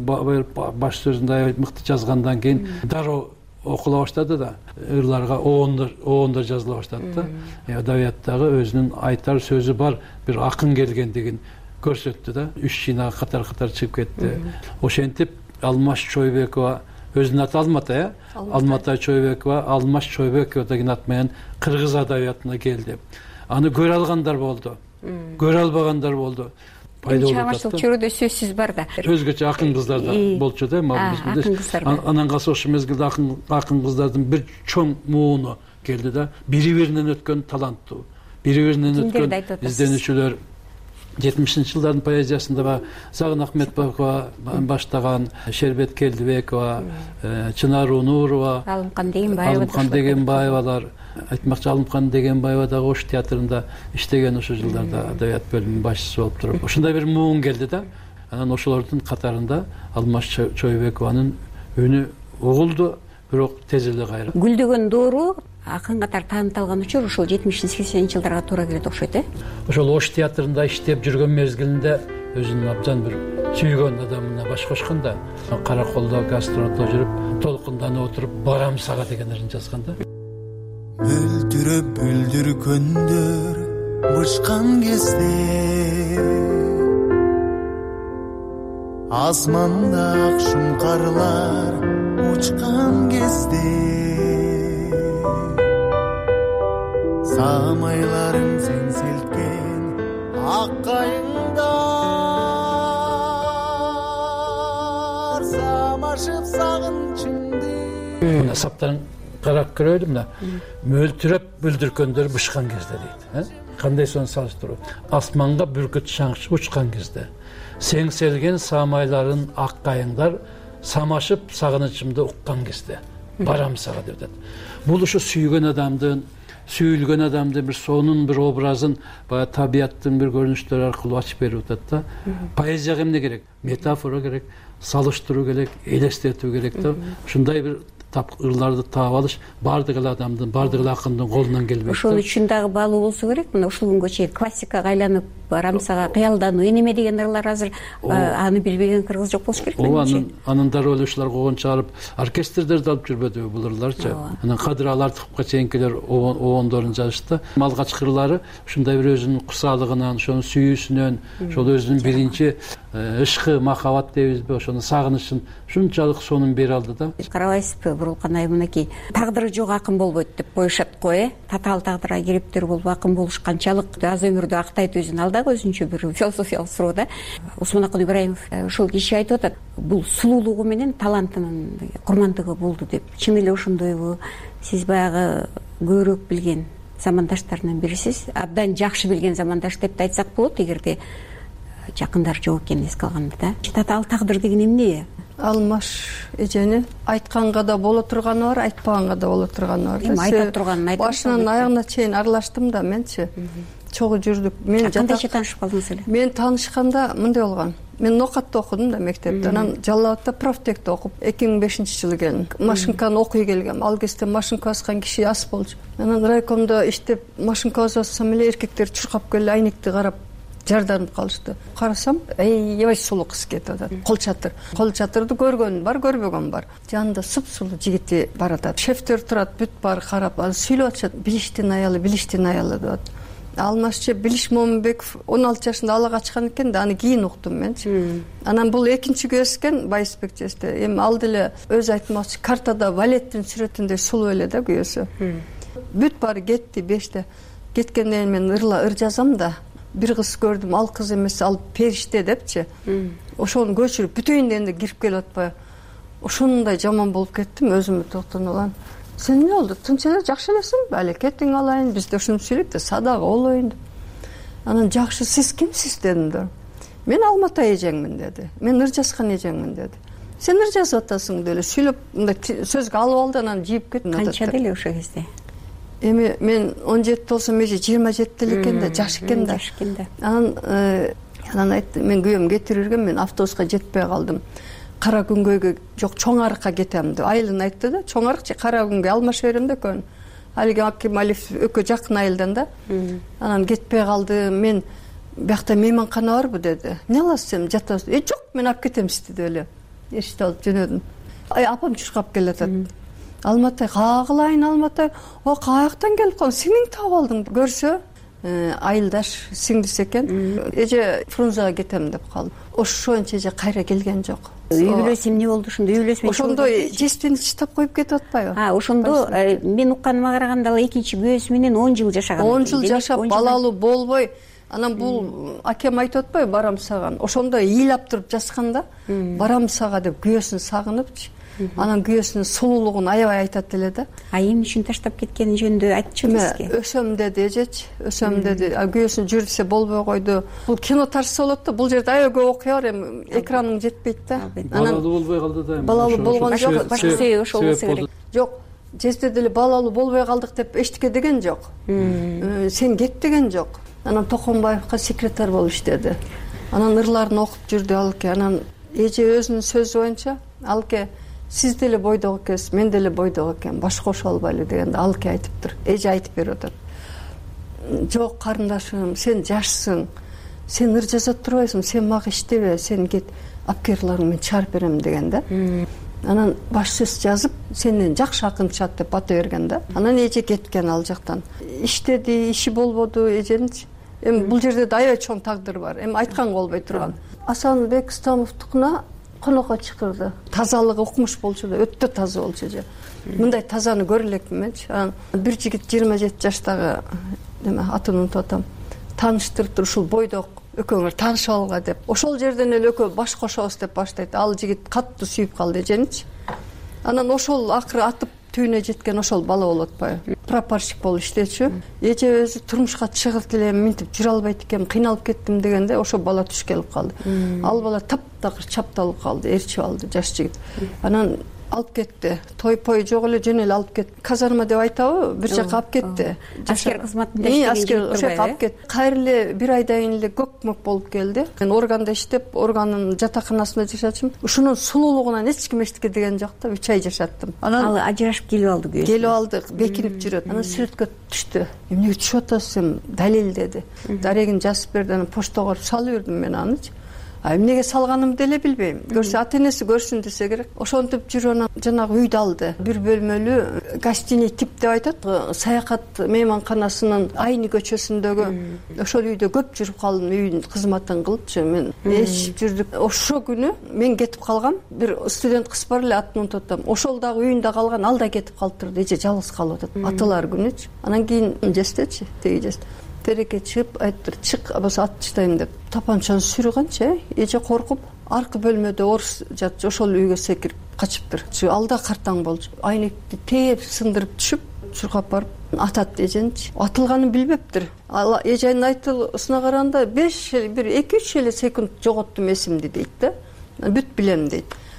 I: баш сөзүндө аябай мыкты жазгандан кийин дароо окула баштады да, ырларга оондор оондор жазыла баштады да. Адабияттагы өзүнүн айтар сөзү бар бир акын келгендигин көрсөттү да. Үч жыйнага катар-катар чыгып кетти. Ошентип Алмаш Чойбекова, өзүнүн аты Алмата, э? Алмата Чойбекова, Алмаш Чойбекова деген ат менен кыргыз адабиятына келди. Аны көрө алгандар болду, көрө албагандар болду.
E: Чыгармачылык чөйрөдө сөзсүз бар да.
I: Өзгөчө акын кыздар да болчу да, анан калса ошол мезгилде акын кыздардын бир чоң мууну келди да. Бири-биринен өткөн таланттуу, бири-биринен өткөн изденүүчүлөр. жетимишинчи жылдардын поэзиясында ба Загын Ахметбекова баштаган, Шербет Келдибекова, Чынар Унурова,
E: Алымкан Дегенбаева,
I: Алымкан Дегенбаевалар, айтмакчы Алымкан Дегенбаева дагы Ош театрында иштеген ошол жылдарда адабият бөлүмүнүн башчысы болуп туруп. Ушундай бир муун келди да. Анан ошолордун катарында Алмаш Чойбекованын үнү угулду, бирок тез эле кайра.
E: Гүлдөгөн доору акын катары таанытылган учур ошол жетимиш сексенинчи жылдарга туура келет окшойт, э?
I: Ошол Ош театрында иштеп жүргөн мезгилинде өзүнүн абдан бир сүйгөн адамына баш кошкон да. Караколдо гастролдо жүрүп, толкунданып отуруп, барам сага дегендерин жазган да.
C: Мөлдүрөп бүлдүр күндөр бышкан кезде, асманда ак шумкарлар учкан кезде, самайларың сен селткен ак кайыңдар, самашып сагынчыңды.
I: Мына саптарын карап көрөлү, мына мөлтүрөп бүлдүркөндөр бышкан кезде дейт. Кандай сону салыштыруу? Асманга бүркүт шаңчы учкан кезде, сеңселген самайларын ак кайыңдар, самашып сагынычымды уккан кезде, барам сага деп атат. Бул ушу сүйгөн адамдын, сүйүлгөн адамдын бир сонун бир образын баягы табияттын бир көрүнүштөрү аркылуу ачып берип атат да. Поэзияга эмне керек? Метафора керек, салыштыруу керек, элестетүү керек да. Ушундай бир ырларды таап алыш баардык эле адамдын, баардык эле акындын колунан келбейт.
E: Ошол үчүн дагы баалуу болсо керек. Мына ушул күнгө чейин классикага айланып, барам сага кыялдануу, энеме деген ырлар азыр аны билбеген кыргыз жок болуш керек.
I: Ооба, анын анын дароо эле ушулар койгон чыгарып, оркестрдерди алып жүрбөдүбү бул ырларчы. Анан Кадыр Алартыповго чейинкилер оондорун жазышты. Алгачкы ырлары ушундай бир өзүнүн кусалыгынан, ошонун сүйүүсүнөн, ошол өзүнүн биринчи ышкы, махаббат дейбизби, ошонун сагынычын ушунчалык сонун бере алды да.
E: Карабайсызбы, Бурулкан айым, мынакей тагдыры жок акын болбойт деп коюшат го, э? Татаал тагдырга кириптер болуп акын болуш канчалык аз өмүрдү актайт өзүн, ал дагы өзүнчө бир философиялык суроо да. Усманакын Ибраимов ошол киши айтып атат, бул сулуулугу менен талантынын курмандыгы болду деп. Чын эле ошондойбу? Сиз баягы көбүрөөк билген замандаштарынын бирисиз, абдан жакшы билген замандаш деп да айтсак болот, эгерде жакындар жок экенин эске алганда да. Татаал тагдыр деген эмне?
J: Алмаш эжени айтканга да боло турганы бар, айтпаганга да боло турганы бар.
E: Эми айта турганын айтып,
J: башынан аягына чейин аралаштым да менчи. чогуу жүрдүк. Мен
E: кандайча таанышып калдыңыз эле?
J: Мен таанышканда мындай болгон. Мен Нокатта окудум да мектепте. Анан Жалал Абадта профтекте окуп эки миң бешинчи жылы келдим. Машинканы окуй келгем. Ал кезде машинка баскан киши аз болчу. Анан райкомдо иштеп машинка бассам эле эркектер чуркап келип айнекти карап жарданып калышты. Карасам, аябай сулуу кыз кетип атат. Кол чатыр. Кол чатырды көргөн бар, көрбөгөн бар. Жанында сып-сулуу жигити бар атат. Шефтер турат, бүт бар карап, ал сүйлөп атышат. Билиштин аялы, билиштин аялы деп атат. Алмашчы Билиш Момунбеков он алты жашында ала качкан экен да, аны кийин уктум менчи. Анан бул экинчи күйөөсү экен, Байысбек жесте. Эми ал деле өзү айтмакчы, картада Валеттин сүрөтүндөй сулуу эле да күйөөсү. Бүт баары кетти беште. Кеткенден кийин мен ырла ыр жазам да. Бир кыз көрдүм, ал кыз эмес, ал периште депчи. Ошону көчүрүп бүтөйүн дегенде кирип келип атпайбы. Ошондой жаман болуп кеттим, өзүмө токтонуп алам. Сен эмне болду? Тынч эле, жакшы элесиңби? Али кетиң алайын, биз ошентип сүйлөйт да, садагы болоюн деп. Анан жакшы, сиз кимсиз дедим да. Мен Алматы эжеңмин деди. Мен ыр жазган эжеңмин деди. Сен ыр жазып атасың деп эле сүйлөп, мындай сөзгө алып алды, анан жийип кетти.
E: Канчада эле ошол кезде?
J: Эми мен он жети болсом, эже жыйырма жетиде эле экен да, жаш экен да.
E: Жаш экен да.
J: Анан анан айтты, мен күйөөм кетирирген, мен автобуска жетпей калдым. Кара күнгөйгө жок, Чоң арыкка кетем деп. Айылын айтты да, Чоң арыкчы Кара күнгөй алмаша берем да экөөнү. Алиги Акималиев экөө жакын айылдан да. Анан кетпей калды. Мен биякта мейманкана барбы деди. Эмне аласыз сен, жатасыз? Э, жок, мен алып кетем сизди деп эле. Эшикти алып жөнөдүм. Ай, апам чуркап келатат. Алматы, кагылайын Алматы. О, каяктан келип калдың? Сиңиң таап алдың. Көрсө, айылдаш сиңдиси экен. Эже Фрунзага кетем деп калдым. Ошончо эже кайра келген жок.
E: Үй бүлөсү эмне болду ошондо? Үй бүлөсү
J: ошондо жеспени чыштап коюп кетип атпайбы?
E: А, ошондо мен укканыма караганда ал экинчи күйөөсү менен он жыл жашаган.
J: он жыл жашап, балалуу болбой, анан бул акем айтып атпайбы, барам сага. Ошондо ыйлап туруп жазганда, барам сага деп күйөөсүн сагынып, анан күйөөсүнүн сулуулугун аябай айтат эле да.
E: А эмне үчүн таштап кеткени жөнүндө айтчы бизге.
J: Өсөм деди эжечи, өсөм деди. Күйөөсүн жүрүпсе болбой койду. Бул кино тарса болот да, бул жерде аябай көп окуя бар, эми экраның жетпейт да.
I: Балалуу болбой калды да.
J: Балалуу болгон жок,
E: башка себеби ошол болсо керек.
J: Жок, жезде деле балалуу болбой калдык деп эчтеке деген жок. Сен кет деген жок. Анан Токонбаевка секретарь болуп иштеди. Анан ырларын окуп жүрдү алке. Анан эже өзүнүн сөзү боюнча, алке сиз деле бойдок экенсиз, мен деле бойдок экенмин, баш кошо албайлы дегенде алке айтыптыр. Эже айтып берип атат. Жок, карындашым, сен жашсың. Сен ыр жаза турбайсың, сен мага иштебе, сен кет, апкерларыңды мен чыгарып берем деген да. Анан баш сөз жазып, сенден жакшы акын чыгат деп бата берген да. Анан эже кеткен ал жактан. Иштеди, иши болбоду эженин. Эми бул жерде да аябай чоң тагдыр бар. Эми айтканга болбой турган. Асанбек Стамовдукуна конокко чакырды. Тазалыгы укмуш болчу да, өтө таза болчу эже. Мындай тазаны көрө элекмин менчи. Анан бир жигит жыйырма жети жаштагы, неме атын унутуп атам, тааныштырып ушул бойдок экөөңөр таанышып алга деп. Ошол жерден эле экөө баш кошобуз деп баштайт. Ал жигит катты сүйүп калды эженичи. Анан ошол акыры атып түйүнө жеткен ошол бала болуп атпайбы? Прапорщик болуп иштечү. Эже өзү турмушка чыгып элем, минтип жүрө албайт экенмин, кыйналып кеттим дегенде ошол бала түш келип калды. Ал бала таптакыр чапталып калды, ээрчип алды жаш жигит. Анан алып кетти. Той-пой жок эле жөн эле алып кетти. Казарма деп айтабы, бир жака алып кетти.
E: Аскер кызматында иштеген
J: жигит ошол алып кетти. Кайра эле бир айдан кийин эле көк-мөк болуп келди. Мен органда иштеп, органдын жатаканасында жашачым. Ушунун сулуулугунан эч ким эчтеке деген жок да, үч ай жашаттым.
E: Анан ал ажырашып келип алды күйөөсү.
J: Келип алды, бекинип жүрөт. Анан сүрөткө түштү. Эмнеге түшүп атасыз сен? Далил деди. Дарегин жазып берди, анан поштага салып бердим мен анычы. А эмнеге салганымды деле билбейм. Көрсө ата энеси көрсүн десе керек. Ошентип жүрүп анан жанагы үйдү алды. Бир бөлмөлүү гостиный тип деп айтат. Саякат мейманканасынын Айны көчөсүндөгү ошол үйдө көп жүрүп калдым, үйдүн кызматын кылыпчы. Мен эшип жүрдүк. Ошо күнү мен кетип калгам. Бир студент кыз бар эле, атын унутуп атам. Ошол дагы үйүндө калган, ал да кетип калыптыр. Эже жалгыз калып атат. Аталар күнүчү. Анан кийин жестечи, теги жест. Тереке чыгып айттыр, чык, абасы ат таштайм деп. Тапанчаны сүйрөгөнчө эже коркуп, аркы бөлмөдө орус жатчу, ошол үйгө секирип качыптыр. Алда картаң болчу. Айнекти тээп сындырып түшүп, чуркап барып атат эженичи. Атылганын билбептир. Ал эженин айтылысына караганда беш бир эки үч эле секунд жоготтум эсимди дейт да. Бүт билем дейт.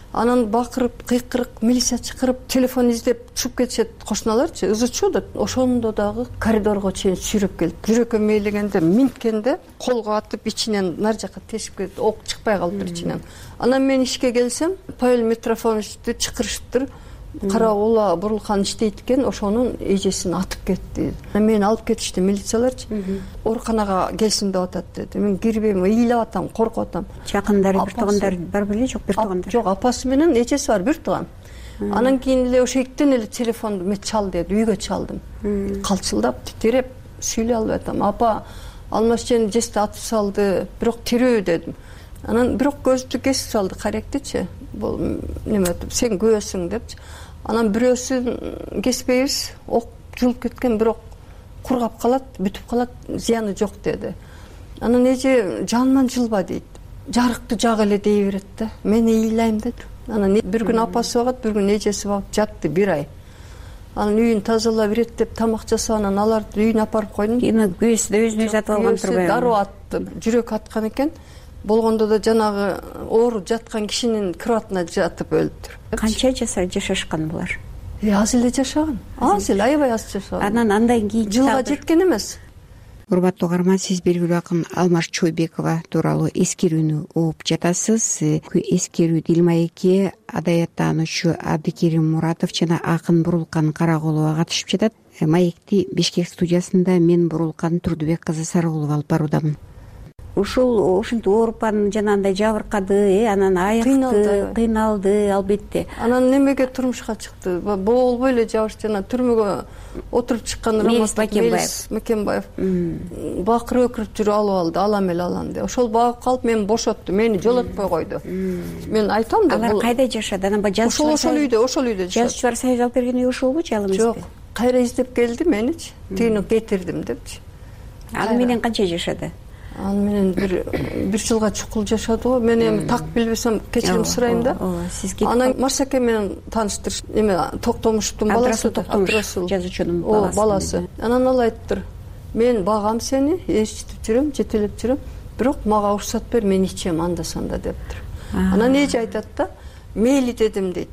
J: анан бакырып кыйкырык милиция чакырып телефон издеп чыгып кетишет кошуналарчы, ызы чуу деп. Ошондо дагы коридорго чейин сүйрөп келип жүрөккө мейлегенде минткенде колго атып ичинен нар жака тешип кетип, ок чыкпай калыптыр ичинен. Анан мен ишке келсем, Павел Митрофановичти чакырышыптыр. Кара ула бурулкан иштейт экен, ошонун эжесин атып кетти. Мени алып кетишти милицияларчы. Ооруканага келсин деп атат деди. Мен кирбейм, ыйлап атам, коркуп атам.
E: Жакындары, бир туугандар бар беле, жок бир туугандар?
J: Жок, апасы менен эжеси бар, бир тууган. Анан кийин эле ошо эктен эле телефонду мен чал деди, үйгө чалдым. Калчылдап, титиреп сүйлөй албай атам. Апа, Алмашжан жести атып салды, бирок тирүү дедим. Анан бирок көздү кесип салды, каректичи. Бул неме деп, сен күбөсүң депчи. Анан бирөөсүн кеспейбиз, ок жулуп кеткен, бирок кургап калат, бүтүп калат, зыяны жок деди. Анан эже жанынан жылба дейт. Жарыкты жак эле дей берет да. Мен ыйлайм деди. Анан бир күн апасы багат, бир күн эжеси багып жатты бир ай. Анан үйүн тазалап ирет деп тамак жасап, анан аларды үйүнө апарып койдум.
E: Эми күбөсү да өзүнө атып алган турбайбы?
J: Дароо атты, жүрөк аткан экен. Болгондо да жанагы ооруп жаткан кишинин кроватына жатып өлүптүр.
E: Канча жаса жашашкан булар?
J: Аз эле жашаган. Аз эле, аябай аз жашаган.
E: Анан андан кийин
J: жылга жеткен эмес.
E: Урматтуу угарман, сиз белгилүү акын Алмаш Чойбекова тууралуу эскерүүнү угуп жатасыз. Эскерүү Дилмаекке адаяттануучу Абдикерим Муратов жана акын Бурулкан Карагулова катышып жатат. Маекти Бишкек студиясында мен Бурулкан Турдубек кызы Сарыгулова алып баруудамын. Ушул ушинтип ооруп анан жанагындай жабыркады, э, анан айыкты, кыйналды албетте.
J: Анан немеге турмушка чыкты? Болбой эле жабыш жана түрмөгө отуруп чыккан Мелис Макенбаев. Бакырып өкүрүп жүрүп алып алды, алам эле алам деп. Ошол багып калып мени бошотту, мени жолотпой койду. Мен айтам да,
E: алар кайда жашады? Анан
J: ошол ошол үйдө, ошол үйдө жашады.
E: Жазуучулар союзу алып берген үй ошолбу же ал эмеспи?
J: Жок, кайра издеп келди меничи. Тигини кетирдим депчи.
E: Ал менен канча жашады?
J: Ал менен бир бир жылга чукул жашады го. Мен эми так билбесем кечирим сурайм да. Анан Марсаке менен тааныштырыш, эме Токтомушевдун баласы, Абдрасул
E: жазуучунун
J: баласы. баласы. Анан ал айттыр: "Мен багам сени, эчитип жүрөм, жетелеп жүрөм, бирок мага уруксат бер, мен ичем анда санда" дептир. Анан эже айтат да: "Мейли дедим" дейт.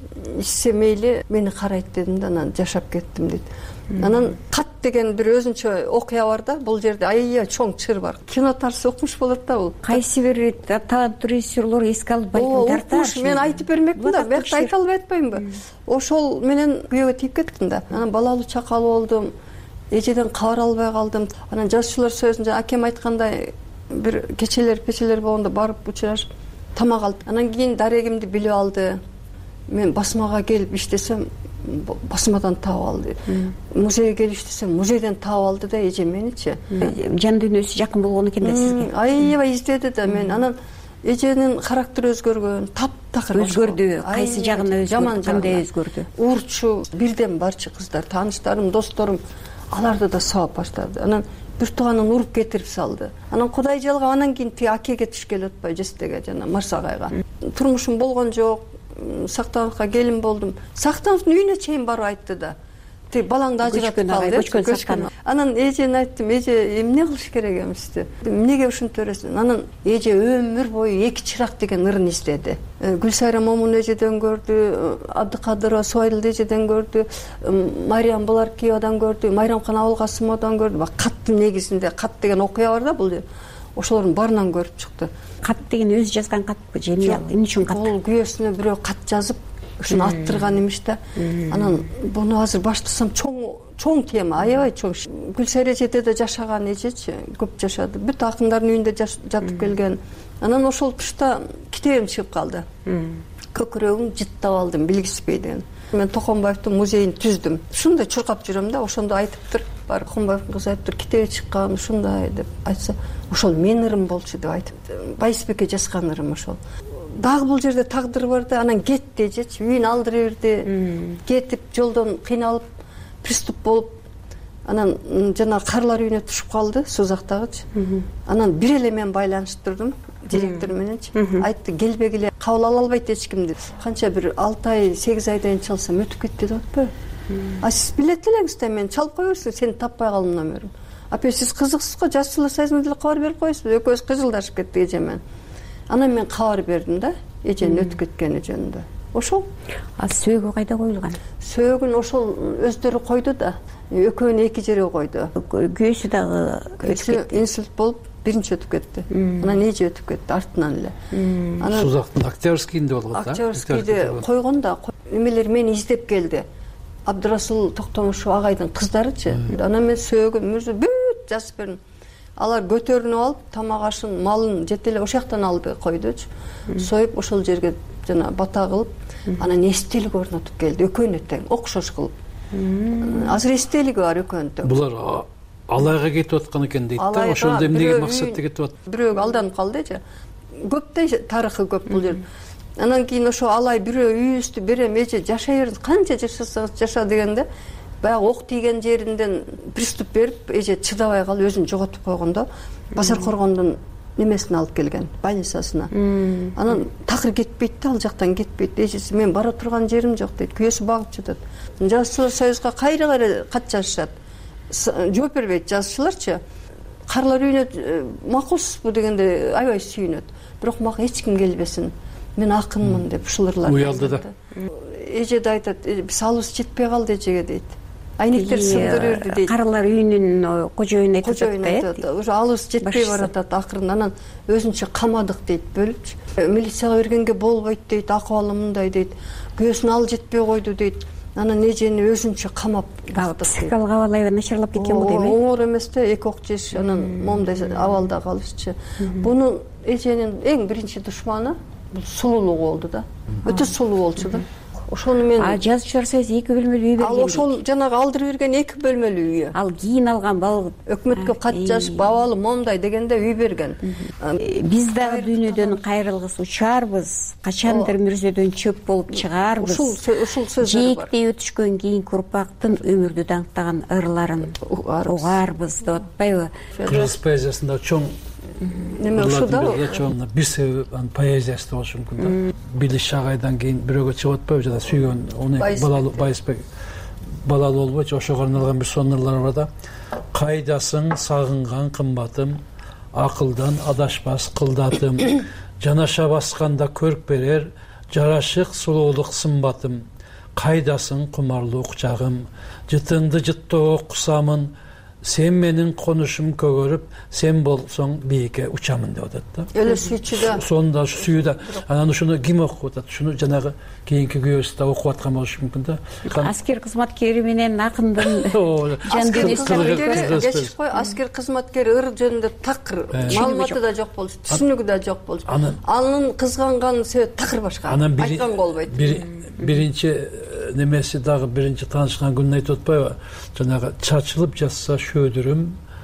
J: "Ичсе мейли, мени карайт" дедим да, анан жашап кеттим дейт. Анан кат деген бир өзүнчө окуя бар да, бул жерде аябай чоң чыр бар. Кино тарсы окумуш болот да бул.
E: Кайсы бир таланттуу режиссерлор эске алып
J: айтат. Мен айтып бермекмин да, бирок айта албай атпаймынбы? Ошол менен күйөөгө тийип кеттим да. Анан балалуу чакалуу болдум. Эжеден кабар албай калдым. Анан жазуучулар союзунда акем айткандай бир кечелер, печелер болгондо барып учурашып тамак алды. Анан кийин дарегимди билип алды. Мен басмага келип иштесем, басмадан таап алды. Музейге келип иштесем, музейден таап алды да эже меничи.
E: Жан дүйнөсү жакын болгон экен да сизге.
J: Аябай издеди да мен. Анан эженин характери өзгөргөн, таптакыр
E: өзгөрдү. Кайсы жагына өзгөрдү? Кандай өзгөрдү?
J: Урчу, бирден барчы кыздар, тааныштарым, досторум аларды да сабап баштады. Анан бир тууганын уруп кетирип салды. Анан Кудай жалгап, анан кийин тиги акеге түшкеле атпай, жестеге жана Марсагайга. Турмушум болгон жок. Сактановго келин болдум. Сактановдун үйүнө чейин барып айтты да. Тиги балаңды ажыратып кал деп. Анан эжене айттым: "Эже, эмне кылыш керек эмес?" деп. "Эмнеге ушинтип бересиң?" Анан эже өмүр бою эки чырак деген ырын издеди. Гүлсайра Момун эжеден көрдү, Абдыкадырова Суайыл эжеден көрдү, Мариям Буларкиевадан көрдү, Майрамкан Абылкасымовдон көрдү. Каттын негизинде кат деген окуя бар да бул. Ошолордун баарынан көрүп чыкты.
E: Кат деген өзү жазган катпы же эмне? Эмне үчүн кат?
J: Бул күйөөсүнө бирөө кат жазып, ушуну аттырган имиш да. Анан буну азыр баштасам чоң чоң тема, аябай чоң. Гүлсайра эжеде да жашаган эжечи, көп жашады. Бүт акындардын үйүндө жатып келген. Анан ошол тушта китебим чыгып калды. Көкүрөгүм жыттап алдым, билгиспей деген. Мен Токомбаевдин музейин түздүм. Ушундай чуркап жүрөм да, ошондо айтыптыр. Бар Токомбаевдин кызы айтыптыр, китеби чыккан ушундай деп айтса, ошол мен ырым болчу деп айтыптыр. Байсбекке жазган ырым ошол. Дагы бул жерде тагдыр бар да, анан кетти эжечи, үйүн алдыра берди. Кетип жолдон кыйналып, приступ болуп, анан жана карлар үйүнө түшүп калды, Сузактагычы. Анан бир эле мен байланыштырдым директор мененчи. Айтты: "Келбегиле, кабыл ала албайт эч ким" деп. Канча бир алты ай, сегиз айдан чалсам өтүп кетти деп атпайбы? А сиз билет элеңиз да, мен чалып кое берсин, сени таппай калдым номерин. Апа, сиз кызыксыз го, жазуучулар союзуна деле кабар берип коесузбу? Экөөбүз кыжылдашып кеттик эже менен. Анан мен кабар бердим да. эженин өтүп кеткени жөнүндө. Ошол.
E: А сөөгү кайда коюлган?
J: Сөөгүн ошол өздөрү койду да. Экөөнү эки жерге койду.
E: Күйөөсү дагы
J: өтүп кетти. Инсульт болуп биринчи өтүп кетти. Анан эже өтүп кетти артынан эле.
I: Анан Сузактын Октябрьскийинде болгон да.
J: Октябрьскийде койгон да. Эмелер мени издеп келди. Абдырасыл Токтомушев агайдын кыздарычы. Анан мен сөөгүн бүт жазып бердим. Алар көтөрүнүп алып, тамак ашын, малын жете эле ошол жактан алып койдучу. Союп ошол жерге жана бата кылып, анан эстелик орнотуп келди. Экөөнү тең окшош кылып. Азыр эстелиги бар экөөнүн тең.
I: Булар алайга кетип аткан экен дейт да. Ошондо эмнеге максатта кетип атты?
J: Бирөө алданып калды эже. Көптөй тарыхы көп бул жер. Анан кийин ошо алай бирөө үйүбүздү берем, эже жашай бериңиз, канча жашасаңыз жаша дегенде, баягы ок тийген жеринден приступ берип, эже чыдабай калып өзүн жоготуп койгондо, Базар Коргондун немесине алып келген, больницасына. Анан такыр кетпейт да, ал жактан кетпейт. Эжеси мен бара турган жерим жок дейт. Күйөөсү багып жатат. Жазуучулар союзга кайра-кайра кат жазышат. Жооп бербейт жазуучуларчы. Карлар үйүнө макулсузбу дегенде аябай сүйүнөт. Бирок мага эч ким келбесин. Мен акынмын деп ушуларлар.
I: Уялды да.
J: Эже да айтат, биз алыбыз жетпей калды эжеге дейт. Айнектер сындырып берди дейт.
E: Карлар үйүнүн кожоюну айтып атат.
J: Уже алыбыз жетпей баратат акырында. Анан өзүнчө камадык дейт, бөлүпчү. Милицияга бергенге болбойт дейт, акыбалы мындай дейт. Күйөөсүнө ал жетпей койду дейт. Анан эжени өзүнчө камап
E: психикалык абалы начарлап кеткен бул дейм.
J: Оңор эмес да, эки ок жеш, анан момундай абалда калышчы. Буну эженин эң биринчи душманы бул сулуулугу болду да. Өтө сулуу болчу да. Ошону мен
E: А жазуучулар союзу эки бөлмөлүү үй берген.
J: Ал ошол жанагы алдырып берген эки бөлмөлүү үйү.
E: Ал кийин алган бал
J: өкмөткө кат жазып абалы момундай дегенде үй берген.
E: Биз дагы дүйнөдөн кайрылгыс учарбыз, качандыр мүрзөдөн чөп болуп чыгарбыз.
J: Ушул ушул сөздөр бар.
E: Жээктей өтүшкөн кийинки урпактын өмүрдү даңктаган ырларын угарбыз деп атпайбы?
I: Кыргыз поэзиясында чоң
J: неме ушуда
I: бир себеби поэзиясы болушу мүмкүн да. Билиш агайдан кийин бирөөгө чыгып атпайбы жана сүйгөн уну балалуу Байысбек балалуу болбойчу ошого арналган бир сонурлар бар да. Кайдасың сагынган кымбатым, акылдан адашпас кылдатым, жанаша басканда көрк берер, жарашык сулуулук сымбатым, кайдасың кумарлуу кучагым, жытыңды жыттоо кусамын, сен менин конушум көгөрүп, сен болсоң бийикке учамын деп атат да.
J: Эле сүйчү да.
I: Сонда сүйүү да. Анан ушуну ким окуп атат? Шуну жанагы кийинки күйөөсү да окуп аткан болушу мүмкүн да.
E: Аскер кызматкери менен акындын жан
J: дүнүйөсү кечип кой, аскер кызматкери ыр жөнүндө такыр маалыматы да жок болчу, түшүнүгү да жок болчу. Анын кызганган себеби такыр башка. Айткан болбойт.
I: Биринчи немеси дагы биринчи таанышкан күнүн айтып атпайбы? Жанагы чачылып жатса шөөдүрүм,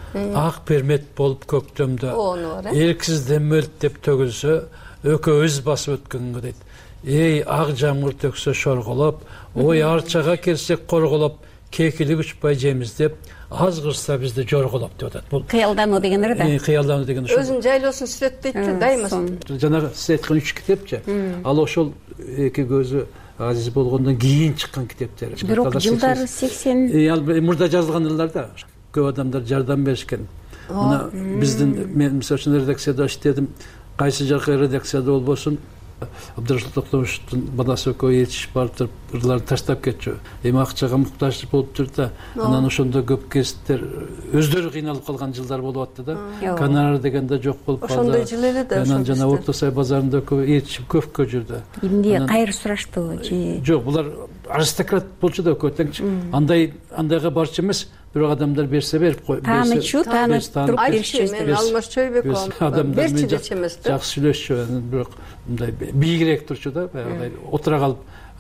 I: ак пермет болуп көктөмдө, эрксиз демөлт деп төгүлсө, өкөбүз басып өткөнгө дейт. Эй, ак жамгыр төксө шорголоп, ой арчага келсек корголоп, кекилик учпай жемиз деп, аз кырса бизди жорголоп деп атат. Бул
E: кыялдануу деген ыр да.
I: Кыялдануу деген ошо.
J: Өзүн жайлоосун сүрөттөйт да, дайыма.
I: Жанагы сиз айткан үч китепчи, ал ошол эки көзү азиз болгондон кийин чыккан китептер.
E: Бирок жылдары сексен
I: Ал мурда жазылган ылдарда көп адамдар жардам беришкен. Мына биздин мен мисалы үчүн редакцияда иштедим. Кайсы жака редакцияда болбосун, Абдырасыл Токтомушевдун баласы экөө ээрчишип барып туруп, ырларды таштап кетчү. Эми акчага муктаж болуп тур да. Анан ошондо көп кесиптер өздөрү кыйналып калган жылдар болуп атты да. Гонорар деген да жок болуп калды.
J: Ошондой жыл эле да.
I: Анан жана Орто Сай базарында экөө ээрчишип көпкө жүрдү.
E: Эмне кайыр сураштыбы же?
I: Жок, булар аристократ болчу да экөө тең. Андай андайга барчу эмес. Бирок адамдар берсе берип кой.
E: Таанычу, таанып туруп
J: беришчү. Мен Алмаз Чойбеков берчи дечемес да.
I: Жакшы сүйлөшчү, бирок мындай бийигирээк турчу да, баягыдай отура калып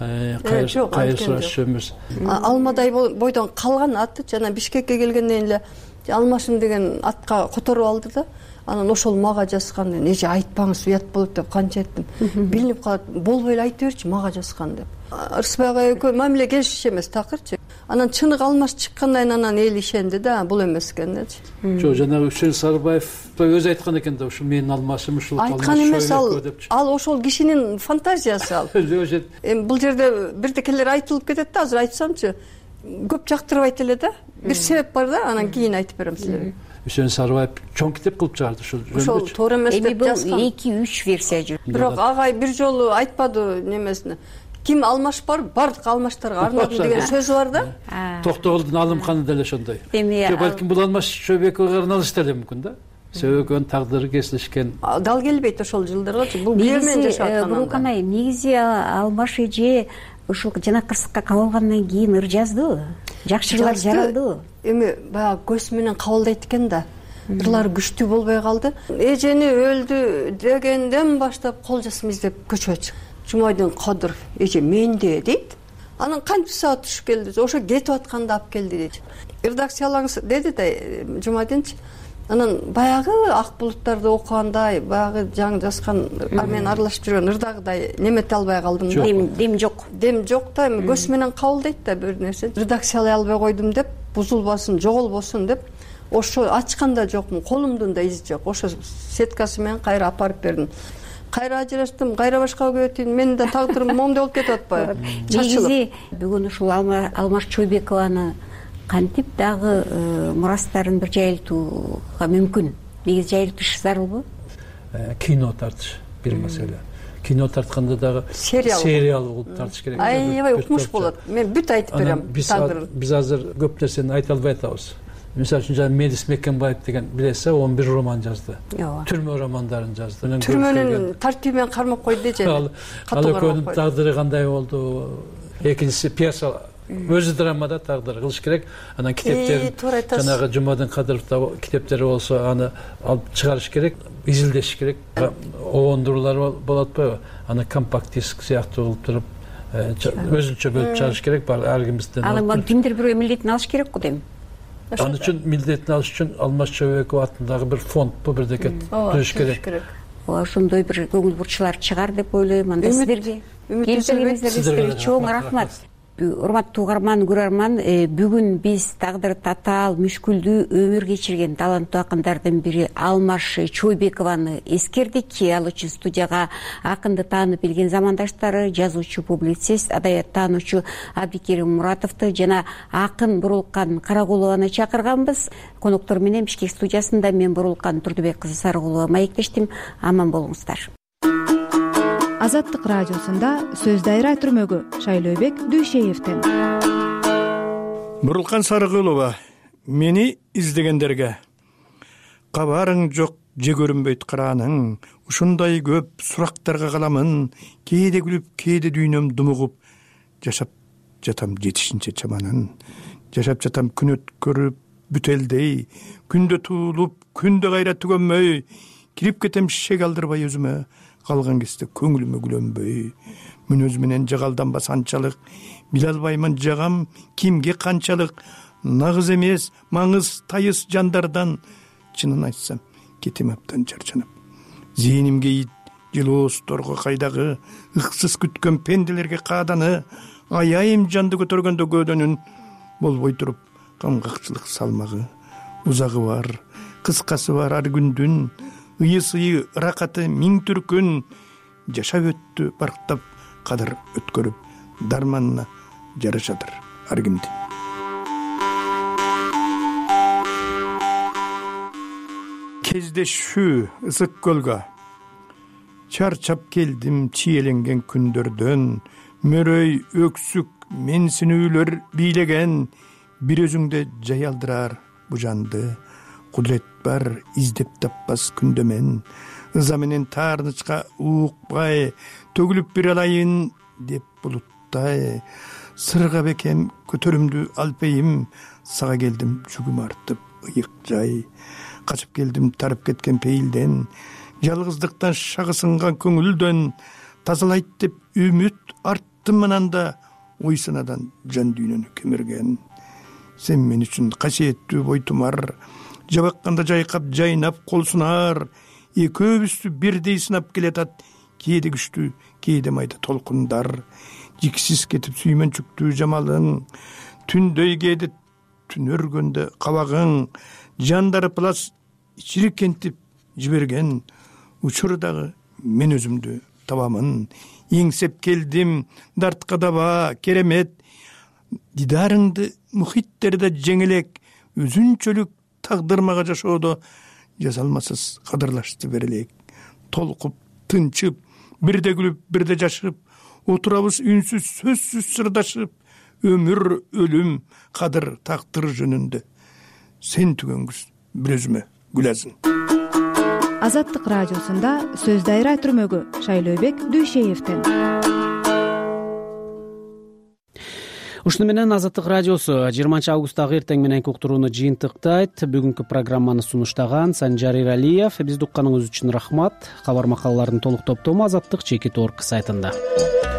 I: кайыр сурашчу эмес.
J: Алмадай бойдон калган аты жана Бишкекке келгенден эле Алмашым деген атка которуп алды да. Анан ошол мага жазган, эже айтпаңыз уят болот деп канча айттым. Билинип калат, болбой эле айта берчи мага жазган деп. Ырысбай агай экөө мамиле келишиш эмес такырчы. Анан чыныгы Алмаш чыккандан анан эл ишенди да, бул эмес экен дечи.
I: Жок, жанагы Үчөн Сарыбаев өзү айткан экен да, ушул менин Алмашым, ушул
J: айткан эмес, ал ал ошол кишинин фантазиясы ал. Эми бул жерде бирдекелер айтылып кетет да, азыр айтсамчы. көп жактырбайт эле да. Бир себеп бар да, анан кийин айтып берем силерге.
I: Үсен Сарыбаев чоң китеп кылып чыгарды ушул жөнүндө.
J: Ошол туура эмес деп жазган.
E: Эми бул эки үч версия жүр.
J: Бирок агай бир жолу айтпады немесине. Ким алмаш бар, бардык алмаштарга арнадым деген сөзү бар да.
I: Токтогулдун алымканы деле ошондой.
E: Эми
I: балким бул алмаш Чойбековго арналыш деле мүмкүн да. Себебі тагдыры кесилишкен.
J: Дал келбейт ошол жылдарга. Бул бийлермен жашап аткан.
E: Бурулканай, негизи Алмаш эже ушул жана кырсыкка кабылгандан кийин ыр жазды. Жакшырлар жаралды.
J: Эми баягы көз менен кабылдайт экен да. Ырлар күчтүү болбой калды. Эжени өлдү дегенден баштап кол жазма издеп көчкө чыкты. Жумайдын Кадыров эже менде дейт. Анан канча саат түшүп келди. Ошо кетип атканда алып келди дейт. Редакциялаңыз деди да Жумайдынчы. Анан баягы ак булуттарды окугандай, баягы жаңы жазган, мен аралашып жүргөн ырдагыдай немете албай калдым да.
E: Дем дем жок.
J: Дем жок да, эми көз менен кабылдайт да бир нерсе. Редакциялай албай койдум деп, бузулбасын, жоголбосун деп, ошо ачканда жокмун, колумдун да изи жок. Ошо сеткасы менен кайра апарып бердим. Кайра ажырастым, кайра башка өгө өтүн, менин да тагдырым момдой болуп кетип атпайбы?
E: Негизи бүгүн ушул Алмаш Чойбекованы кантип дагы мурастарын бир жайылтууга мүмкүн? Негизи жайылтыш зарылбы?
I: Кино тартыш бир маселе. Кино тартканда дагы
J: сериал
I: сериал болуп тартыш керек.
J: Аябай укмуш болот. Мен бүт айтып берем.
I: Биз азыр көп нерсени айта албай атабыз. Мисалы үчүн жана Медис Мекенбаев деген билесиз, он бир роман жазды. Түрмө романдарын жазды.
J: Түрмөнүн тартибин кармап койду же.
I: Ал экөөнүн тагдыры кандай болду? Экинчиси пьеса өзү драмада тагдыр кылыш керек. Анан китептерин жанагы Жумадын Кадыровдо китептери болсо аны алып чыгарыш керек, изилдеш керек. Оондуруулар болот атпайбы? Аны компакт диск сыяктуу кылып туруп өзүнчө бөлүп чыгарыш керек. Ар кимден.
E: Ал кимдир бирөө милдетин алыш керек го дейм.
I: Анын үчүн милдетин алыш үчүн Алмаш Чойбеков атындагы бир фонд бу бирдеке түзүш керек.
E: Ошондой бир көңүл бурчулар чыгар деп ойлойм. Анда сиздерге келтиргениңиздерге чоң рахмат. Урматтуу угарман, көрөрман, бүгүн биз тагдыры татаал, мүшкүлдүү өмүр кечирген таланттуу акындардын бири Алмаш Чойбекованы эскердик. Ал үчүн студияга акынды таанып билген замандаштары, жазуучу, публицист, адабият таануучу Абдикерим Муратовду жана акын Бурулкан Карагулованы чакырганбыз. Коноктор менен Бишкек студиясында мен Бурулкан Турдубек кызы Сарыгулова маектештим. Аман болуңуздар.
F: Азаттык радиосунда сөз дайра түрмөгү Шайлообек Дүйшеевден.
K: Бурулкан Сарыгулова, мени издегендерге кабарың жок, же көрүнбөйт карааның, ушундай көп сурактарга каламын, кээде күлүп, кээде дүйнөм думугуп, жашап жатам жетишинче чаманын, жашап жатам күн өткөрүп бүтелдей, күндө туулуп, күндө кайра түгөнмөй, кирип кетем шек алдырбай өзүмө, калган кезде көңүлүмө күлөнбөй, мүнөз менен жагалданбас анчалык, биле албаймын жагам кимге канчалык, нагыз эмес, маңыз тайыз жандардан, чынын айтсам, кетем аптан чарчанып. Зээнимге ит, жылоосторго кайдагы, ыксыз күткөн пенделерге кааданы, аяйым жанды көтөргөндө көөдөнүн, болбой туруп, камгакчылык салмагы, узагы бар, кыскасы бар ар күндүн, ыйы-сыйы ыракаты миң түркүн, жашап өттү барктап кадыр өткөрүп, дарманына жарашадыр ар кимдин. Кездешүү ысык көлгө, чарчап келдим чиеленген күндөрдөн, мөрөй өксүк менсинүүлөр бийлеген, бир өзүңдө жай алдырар бу жанды, кудрет бар издеп таппас күндөмен, ыза менен таарнычка уукпай, төгүлүп бир алайын деп булуттай, сырга бекем көтөрүмдү алпейим, сага келдим жүгүм артып ыйык жай, качып келдим тарып кеткен пейилден, жалгыздыктан шагысынган көңүлдөн, тазалайт деп үмүт арттым ананда, ой санадан жан дүйнөнү кемирген. Сен мен үчүн касиеттүү бойтумар, жабакканда жайкап жайнап кол сунар, экөөбүздү бирдей сынап келатат, кээде күчтүү, кээде майда толкундар, жиксиз кетип сүймөнчүктүү жамалың, түндөй кээде түнөргөндө кабагың, жандары плас чирикентип жиберген, учурдагы мен өзүмдү табамын, эңсеп келдим дартка даба керемет, дидарыңды мухиттерде жеңелек өзүнчөлүк тагдырмага жашоодо жасалмасыз кадырлашты берелейик. Толкуп тынчып бирде күлүп бирде жашып отурабыз үнсүз сөзсүз сырдашып өмүр өлүм кадыр тактыр жөнүндө сен түгөнгүз бир өзүмө гүлазын.
F: Азаттык радиосунда сөз дайра түрмөгү Шайлообек Дүйшеевден.
B: Ушуну менен Азаттык радиосу жыйырманчы августтагы эртең мененки уктурууну жыйынтыктайт. Бүгүнкү программаны сунуштаган Санжар Иралиев. Бизди укканыңыз үчүн рахмат. Кабар макалалардын толук топтому Азаттык чекит орг сайтында.